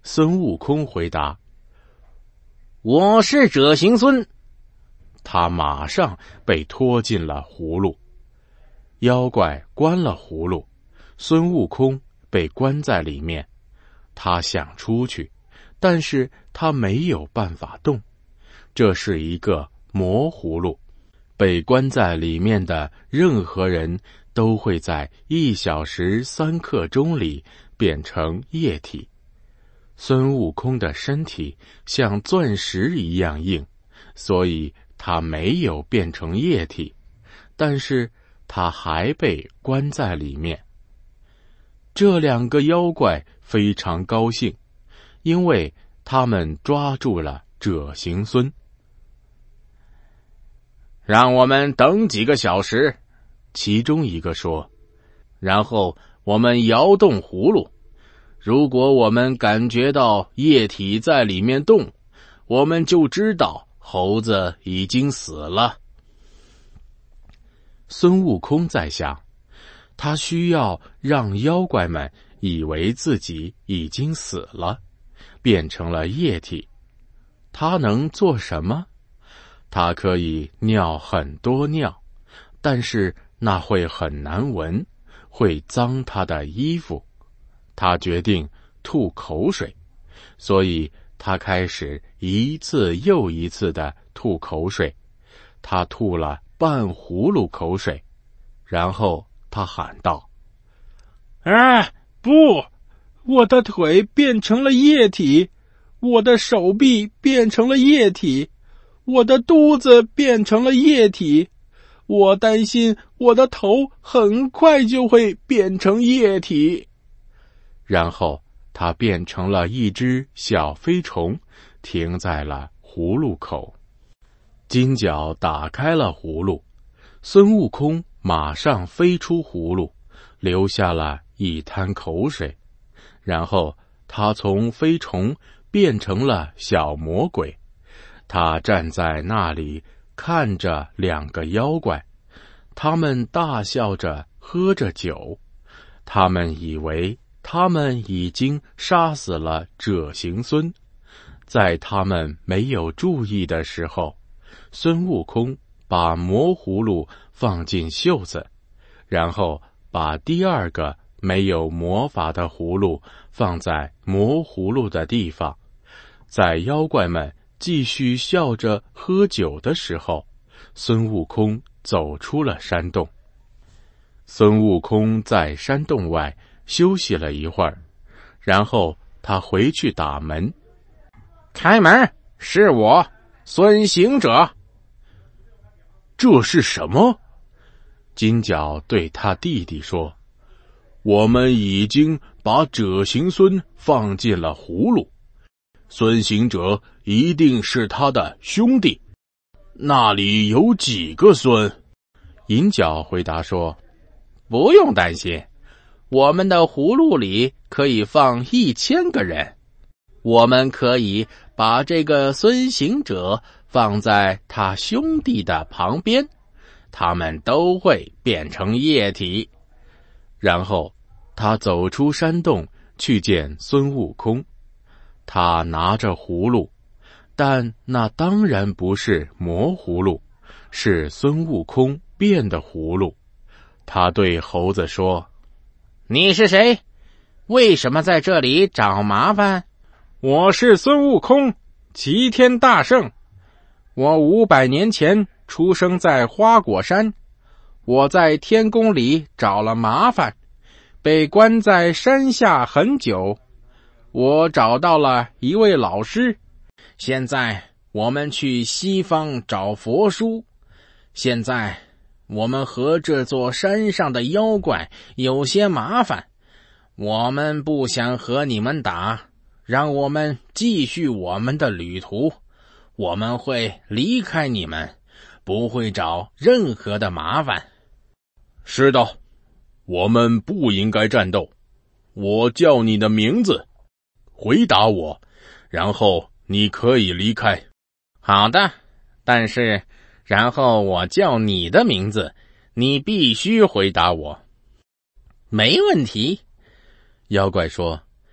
孙悟空回答：“ 我是者行孙。” 他马上被拖进了葫芦。妖怪关了葫芦，孙悟空被关在里面。他想出去，但是他没有办法动。这是一个魔葫芦，被关在里面的任何人都会在1小时3刻钟里变成液体。孙悟空的身体像钻石一样硬，所以他没有变成液体，但是他还被关在里面。这2个妖怪非常高兴，因为他们抓住了者行孙。 让我们等几个小时， 其中一个说， 然后我们摇动葫芦，如果我们感觉到液体在里面动，我们就知道猴子已经死了。 孙悟空在想，他需要让妖怪们以为自己已经死了，变成了液体。他能做什么？他可以尿很多尿，但是那会很难闻，会脏他的衣服。他决定吐口水，所以他开始一次又一次地吐口水。他吐了半葫芦口水，然后他喊道：“ 啊，不！我的腿变成了液体，我的手臂变成了液体，我的肚子变成了液体，我担心我的头很快就会变成液体。” 然后他变成了一只小飞虫，停在了葫芦口。金角打开了葫芦，孙悟空马上飞出葫芦，留下了一滩口水。然后他从飞虫变成了小魔鬼，他站在那里看着2个妖怪，他们大笑着喝着酒，他们以为他们已经杀死了者行孙。在他们没有注意的时候，孙悟空把魔葫芦放进袖子，然后把第2个没有魔法的葫芦放在魔葫芦的地方。在妖怪们继续笑着喝酒的时候，孙悟空走出了山洞。孙悟空在山洞外休息了一会儿，然后他回去打门。 开门，是我，孙行者。 这是什么？ 金角对他弟弟说：“ 我们已经把者行孙放进了葫芦，孙行者一定是他的兄弟。那里有几个孙？” 银角回答说：“ 不用担心，我们的葫芦里可以放1000个人。我们可以把这个孙行者放在他兄弟的旁边，他们都会变成液体。” 然后他走出山洞去见孙悟空。他拿着葫芦，但那当然不是魔葫芦，是孙悟空变的葫芦。他对猴子说：“ 你是谁？为什么在这里找麻烦？”“ 我是孙悟空，齐天大圣。我500年前出生在花果山，我在天宫里找了麻烦，被关在山下很久。我找到了一位老师，现在我们去西方找佛书。现在我们和这座山上的妖怪有些麻烦，我们不想和你们打，让我们继续我们的旅途。我们会离开你们，不会找任何的麻烦。”“ 是的，我们不应该战斗。我叫你的名字，回答我，然后你可以离开。”“ 好的，但是然后我叫你的名字，你必须回答我。”“没问题。” 妖怪说。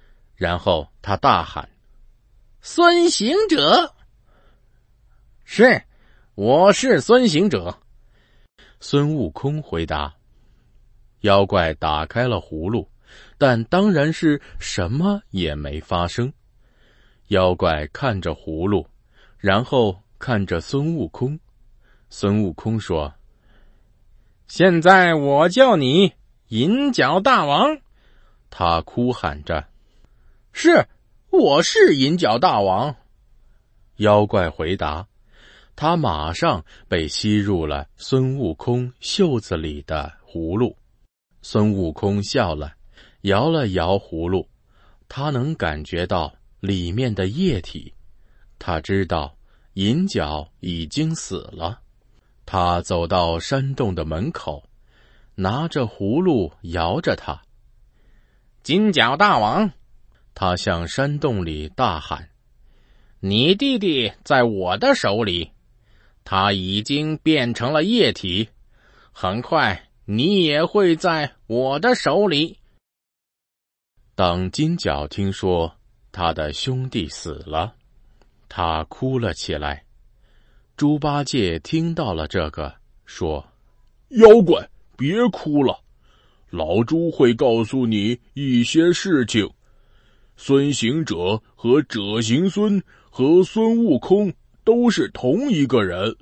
然后他大喊： 孙行者！ 是，我是孙行者。孙悟空回答。妖怪打开了葫芦，但当然是什么也没发生。妖怪看着葫芦，然后看着孙悟空。孙悟空说：现在我叫你银角大王。他哭喊着：是，我是银角大王。妖怪回答。他马上被吸入了孙悟空袖子里的葫芦。孙悟空笑了，摇了摇葫芦，他能感觉到里面的液体。他知道银角已经死了。他走到山洞的门口，拿着葫芦摇着它。金角大王，他向山洞里大喊：你弟弟在我的手里，他已经变成了液体，很快你也会在我的手里。当金角听说他的兄弟死了，他哭了起来。猪八戒听到了这个，说： 妖怪，别哭了，老猪会告诉你一些事情。孙行者和者行孙和孙悟空都是同一个人。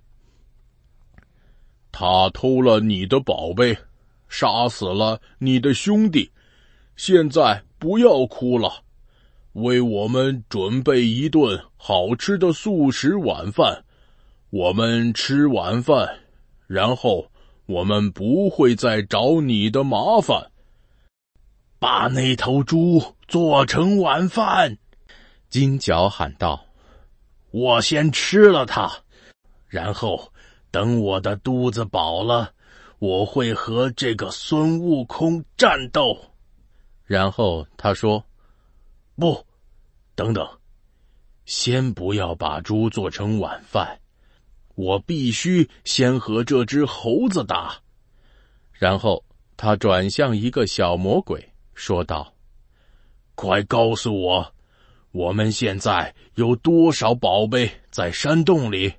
他偷了你的宝贝，杀死了你的兄弟，现在不要哭了，为我们准备一顿好吃的素食晚饭。我们吃晚饭，然后我们不会再找你的麻烦。把那头猪做成晚饭， 金角喊道。 我先吃了它，然后等我的肚子饱了，我会和这个孙悟空战斗。 然后他说： 不，等等，先不要把猪做成晚饭，我必须先和这只猴子打。 然后他转向一个小魔鬼，说道： 快告诉我，我们现在有多少宝贝在山洞里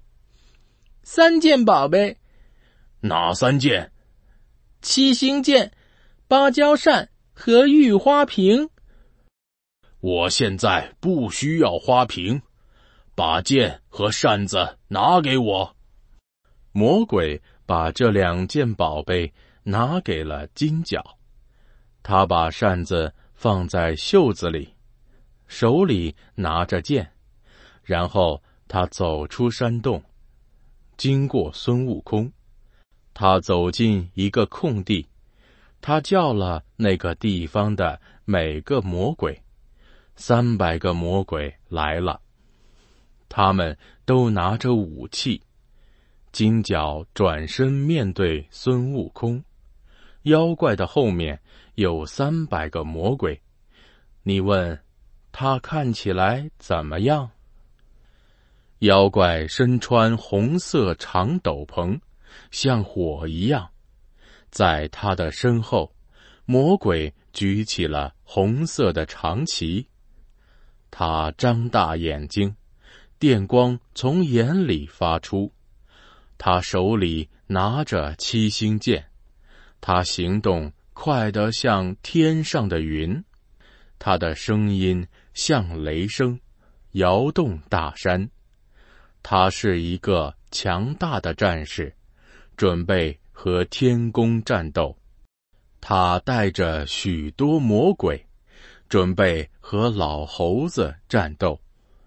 ？3件宝贝。 哪3件？ 七星剑、芭蕉扇和玉花瓶。 我现在不需要花瓶，把剑和扇子拿给我。 魔鬼把这2件宝贝拿给了金角，他把扇子放在袖子里，手里拿着剑，然后他走出山洞，经过孙悟空。他走进一个空地，他叫了那个地方的每个魔鬼，300个魔鬼来了，他们都拿着武器。金角转身面对孙悟空，妖怪的后面有300个魔鬼。你问他看起来怎么样？妖怪身穿红色长斗篷，像火一样。在他的身后，魔鬼举起了红色的长旗。他张大眼睛，电光从眼里发出。他手里拿着七星剑，他行动快得像天上的云，他的声音像雷声，摇动大山。他是一个强大的战士，准备和天宫战斗。他带着许多魔鬼，准备和老猴子战斗。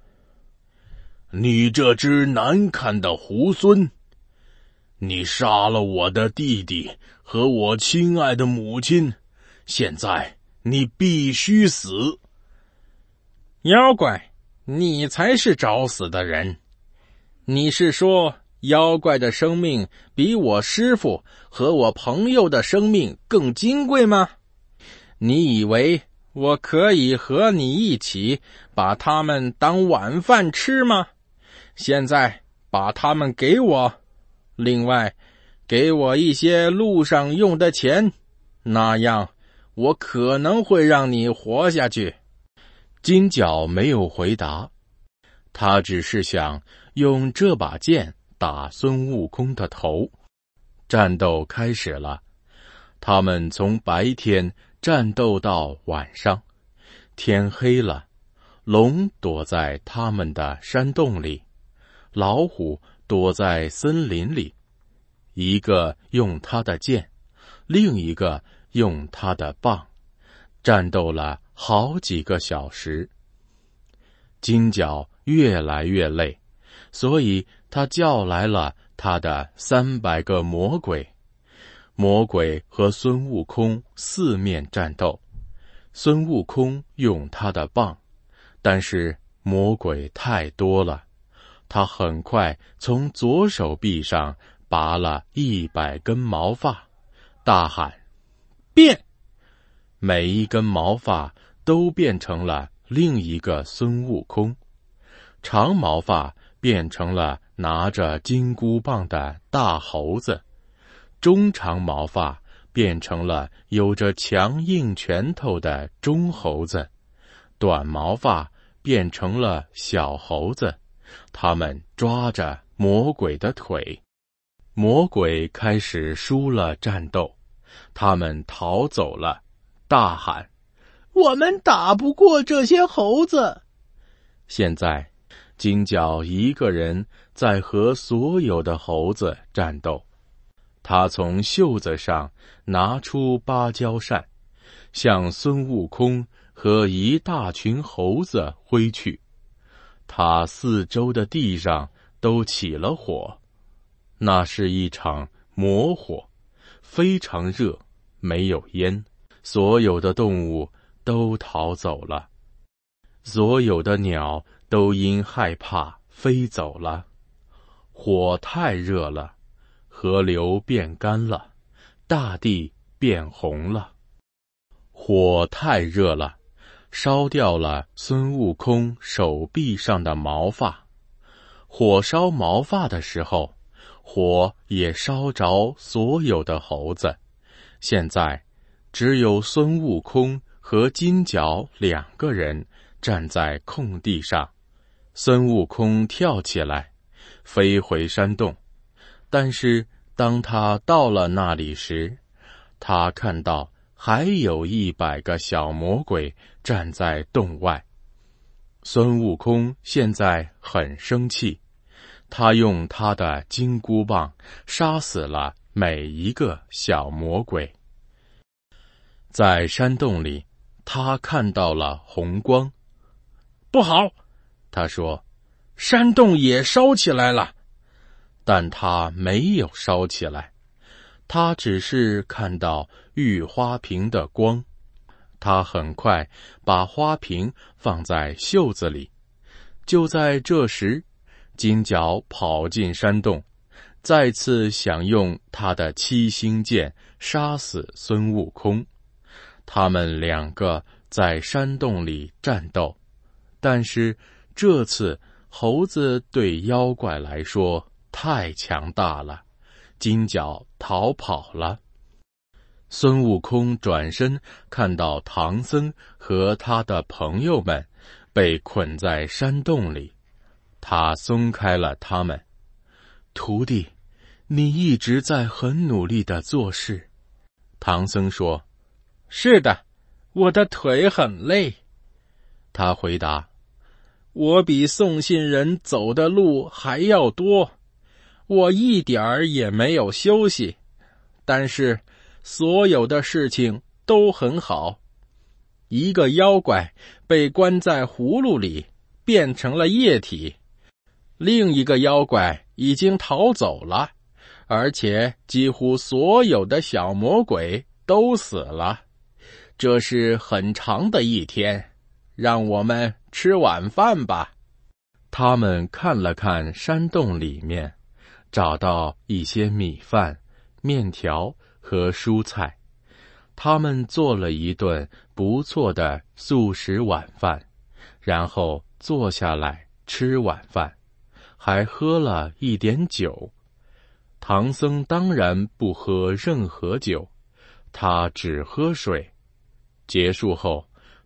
你这只难看的猢狲，你杀了我的弟弟和我亲爱的母亲，现在你必须死。 妖怪，你才是找死的人。你是说妖怪的生命比我师父和我朋友的生命更金贵吗？你以为我可以和你一起把他们当晚饭吃吗？现在把他们给我，另外给我一些路上用的钱，那样我可能会让你活下去。 金角没有回答，他只是想用这把剑打孙悟空的头。战斗开始了，他们从白天战斗到晚上，天黑了，龙躲在他们的山洞里，老虎躲在森林里，一个用他的剑，另一个用他的棒，战斗了好几个小时。金角越来越累，所以他叫来了他的300个魔鬼。魔鬼和孙悟空四面战斗，孙悟空用他的棒，但是魔鬼太多了，他很快从左手臂上拔了100根毛发，大喊：变！每一根毛发都变成了另一个孙悟空。长毛发变成了拿着金箍棒的大猴子，中长毛发变成了有着强硬拳头的中猴子，短毛发变成了小猴子。他们抓着魔鬼的腿，魔鬼开始输了战斗，他们逃走了，大喊： 我们打不过这些猴子。 现在金角一个人在和所有的猴子战斗，他从袖子上拿出芭蕉扇，向孙悟空和一大群猴子挥去。他四周的地上都起了火，那是一场魔火，非常热，没有烟。所有的动物都逃走了，所有的鸟都因害怕飞走了。火太热了，河流变干了，大地变红了。火太热了，烧掉了孙悟空手臂上的毛发。火烧毛发的时候，火也烧着所有的猴子。现在只有孙悟空和金角2个人站在空地上。孙悟空跳起来，飞回山洞，但是当他到了那里时，他看到还有100个小魔鬼站在洞外。孙悟空现在很生气，他用他的金箍棒杀死了每一个小魔鬼。在山洞里，他看到了红光。不好，他说，山洞也烧起来了。但他没有烧起来，他只是看到玉花瓶的光。他很快把花瓶放在袖子里。就在这时，金角跑进山洞，再次想用他的7星剑杀死孙悟空。他们2个在山洞里战斗，但是这次猴子对妖怪来说太强大了，金角逃跑了。孙悟空转身看到唐僧和他的朋友们被捆在山洞里，他松开了他们。徒弟，你一直在很努力地做事。唐僧说，是的，我的腿很累。他回答，我比送信人走的路还要多，我一点儿也没有休息，但是所有的事情都很好。一个妖怪被关在葫芦里，变成了液体。另一个妖怪已经逃走了，而且几乎所有的小魔鬼都死了。这是很长的一天，让我们吃晚饭吧。他们看了看山洞里面，找到一些米饭、面条和蔬菜。他们做了一顿不错的素食晚饭，然后坐下来吃晚饭，还喝了一点酒。唐僧当然不喝任何酒，他只喝水。结束后，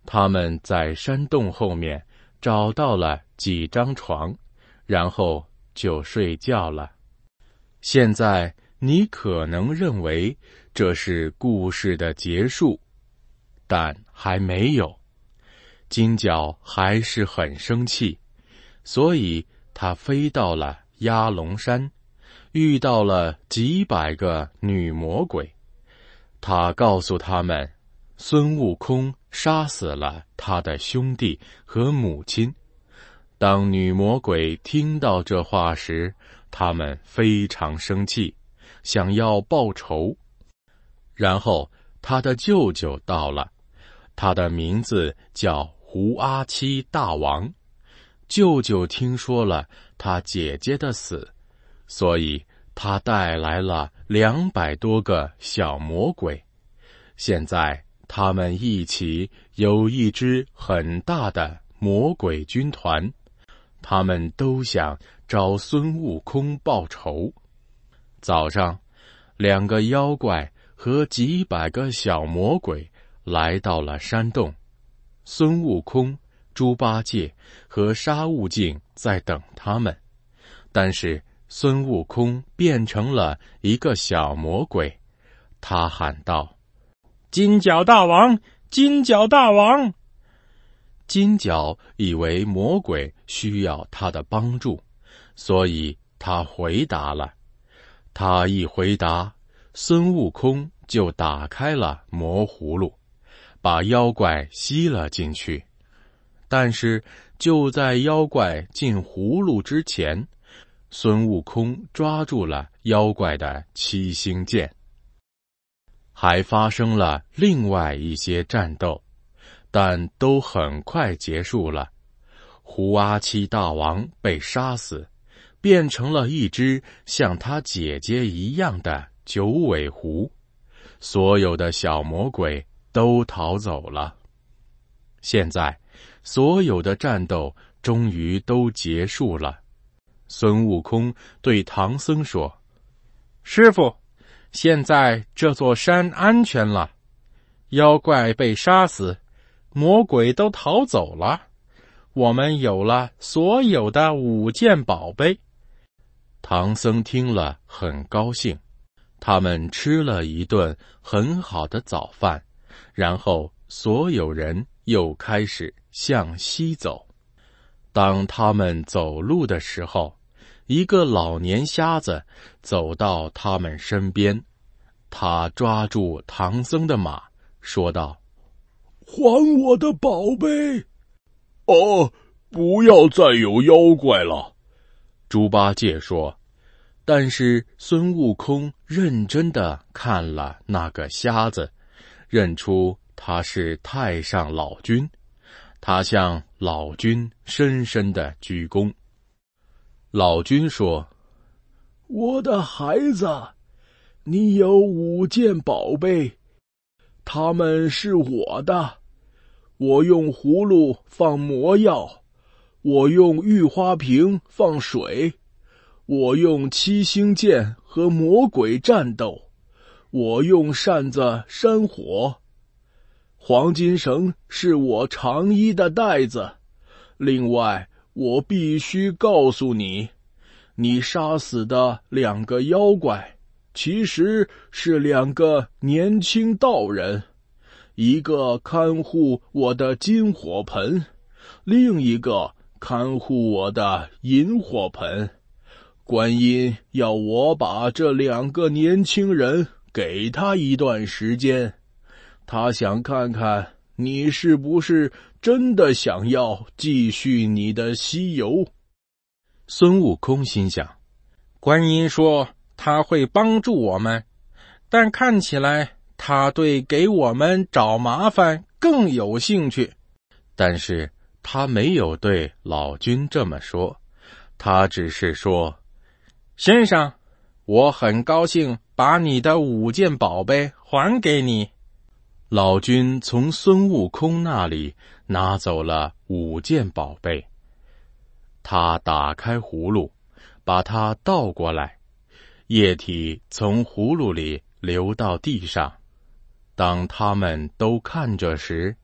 他们在山洞后面找到了几张床，然后就睡觉了。现在你可能认为这是故事的结束，但还没有。金角还是很生气，所以他飞到了鸭龙山，遇到了几百个女魔鬼。他告诉他们，孙悟空杀死了他的兄弟和母亲。当女魔鬼听到这话时，他们非常生气，想要报仇。然后他的舅舅到了，他的名字叫胡阿七大王。舅舅听说了他姐姐的死，所以他带来了200多个小魔鬼。现在他们一起有一支很大的魔鬼军团，他们都想找孙悟空报仇。早上，2个妖怪和几百个小魔鬼来到了山洞。孙悟空、猪八戒和沙悟净在等他们，但是孙悟空变成了一个小魔鬼，他喊道：“金角大王，金角大王！”金角以为魔鬼需要他的帮助，所以他回答了。他一回答，孙悟空就打开了魔葫芦，把妖怪吸了进去。但是就在妖怪进葫芦之前，孙悟空抓住了妖怪的7星剑。还发生了另外一些战斗，但都很快结束了。胡阿七大王被杀死，变成了一只像他姐姐一样的九尾狐。所有的小魔鬼都逃走了。现在，所有的战斗终于都结束了。孙悟空对唐僧说：“师父，现在这座山安全了，妖怪被杀死，魔鬼都逃走了，我们有了所有的5件宝贝。”唐僧听了很高兴，他们吃了一顿很好的早饭，然后所有人又开始向西走。当他们走路的时候，一个老年瞎子走到他们身边，他抓住唐僧的马，说道：“ 还我的宝贝！”“哦，不要再有妖怪了。” 猪八戒说。但是孙悟空认真地看了那个瞎子，认出他是太上老君。他向老君深深地鞠躬。老君说：“ 我的孩子，你有5件宝贝，它们是我的。我用葫芦放魔药，我用玉花瓶放水，我用7星剑和魔鬼战斗，我用扇子扇火。黄金绳是我长衣的带子。另外，我必须告诉你，你杀死的2个妖怪，其实是2个年轻道人，一个看护我的金火盆，另一个看护我的银火盆。观音要我把这2个年轻人给他一段时间，他想看看你是不是真的想要继续你的西游。” 孙悟空心想，观音说他会帮助我们，但看起来他对给我们找麻烦更有兴趣。但是他没有对老君这么说，他只是说：“先生，我很高兴把你的5件宝贝还给你。”老君从孙悟空那里拿走了5件宝贝。他打开葫芦，把它倒过来，液体从葫芦里流到地上。当他们都看着时，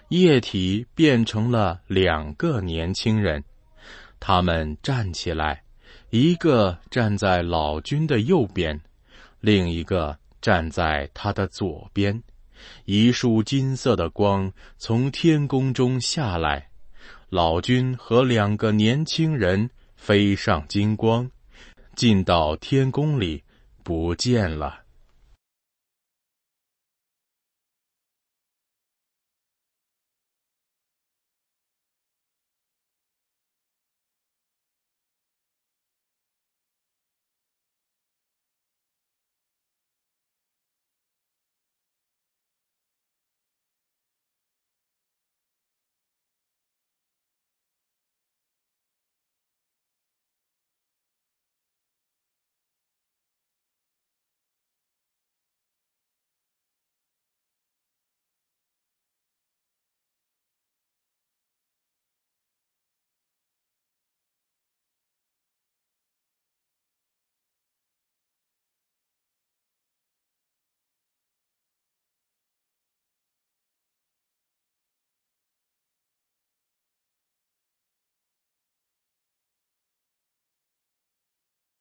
液体变成了2个年轻人，他们站起来，一个站在老君的右边，另一个站在他的左边。一束金色的光从天宫中下来，老君和2个年轻人飞上金光，进到天宫里不见了。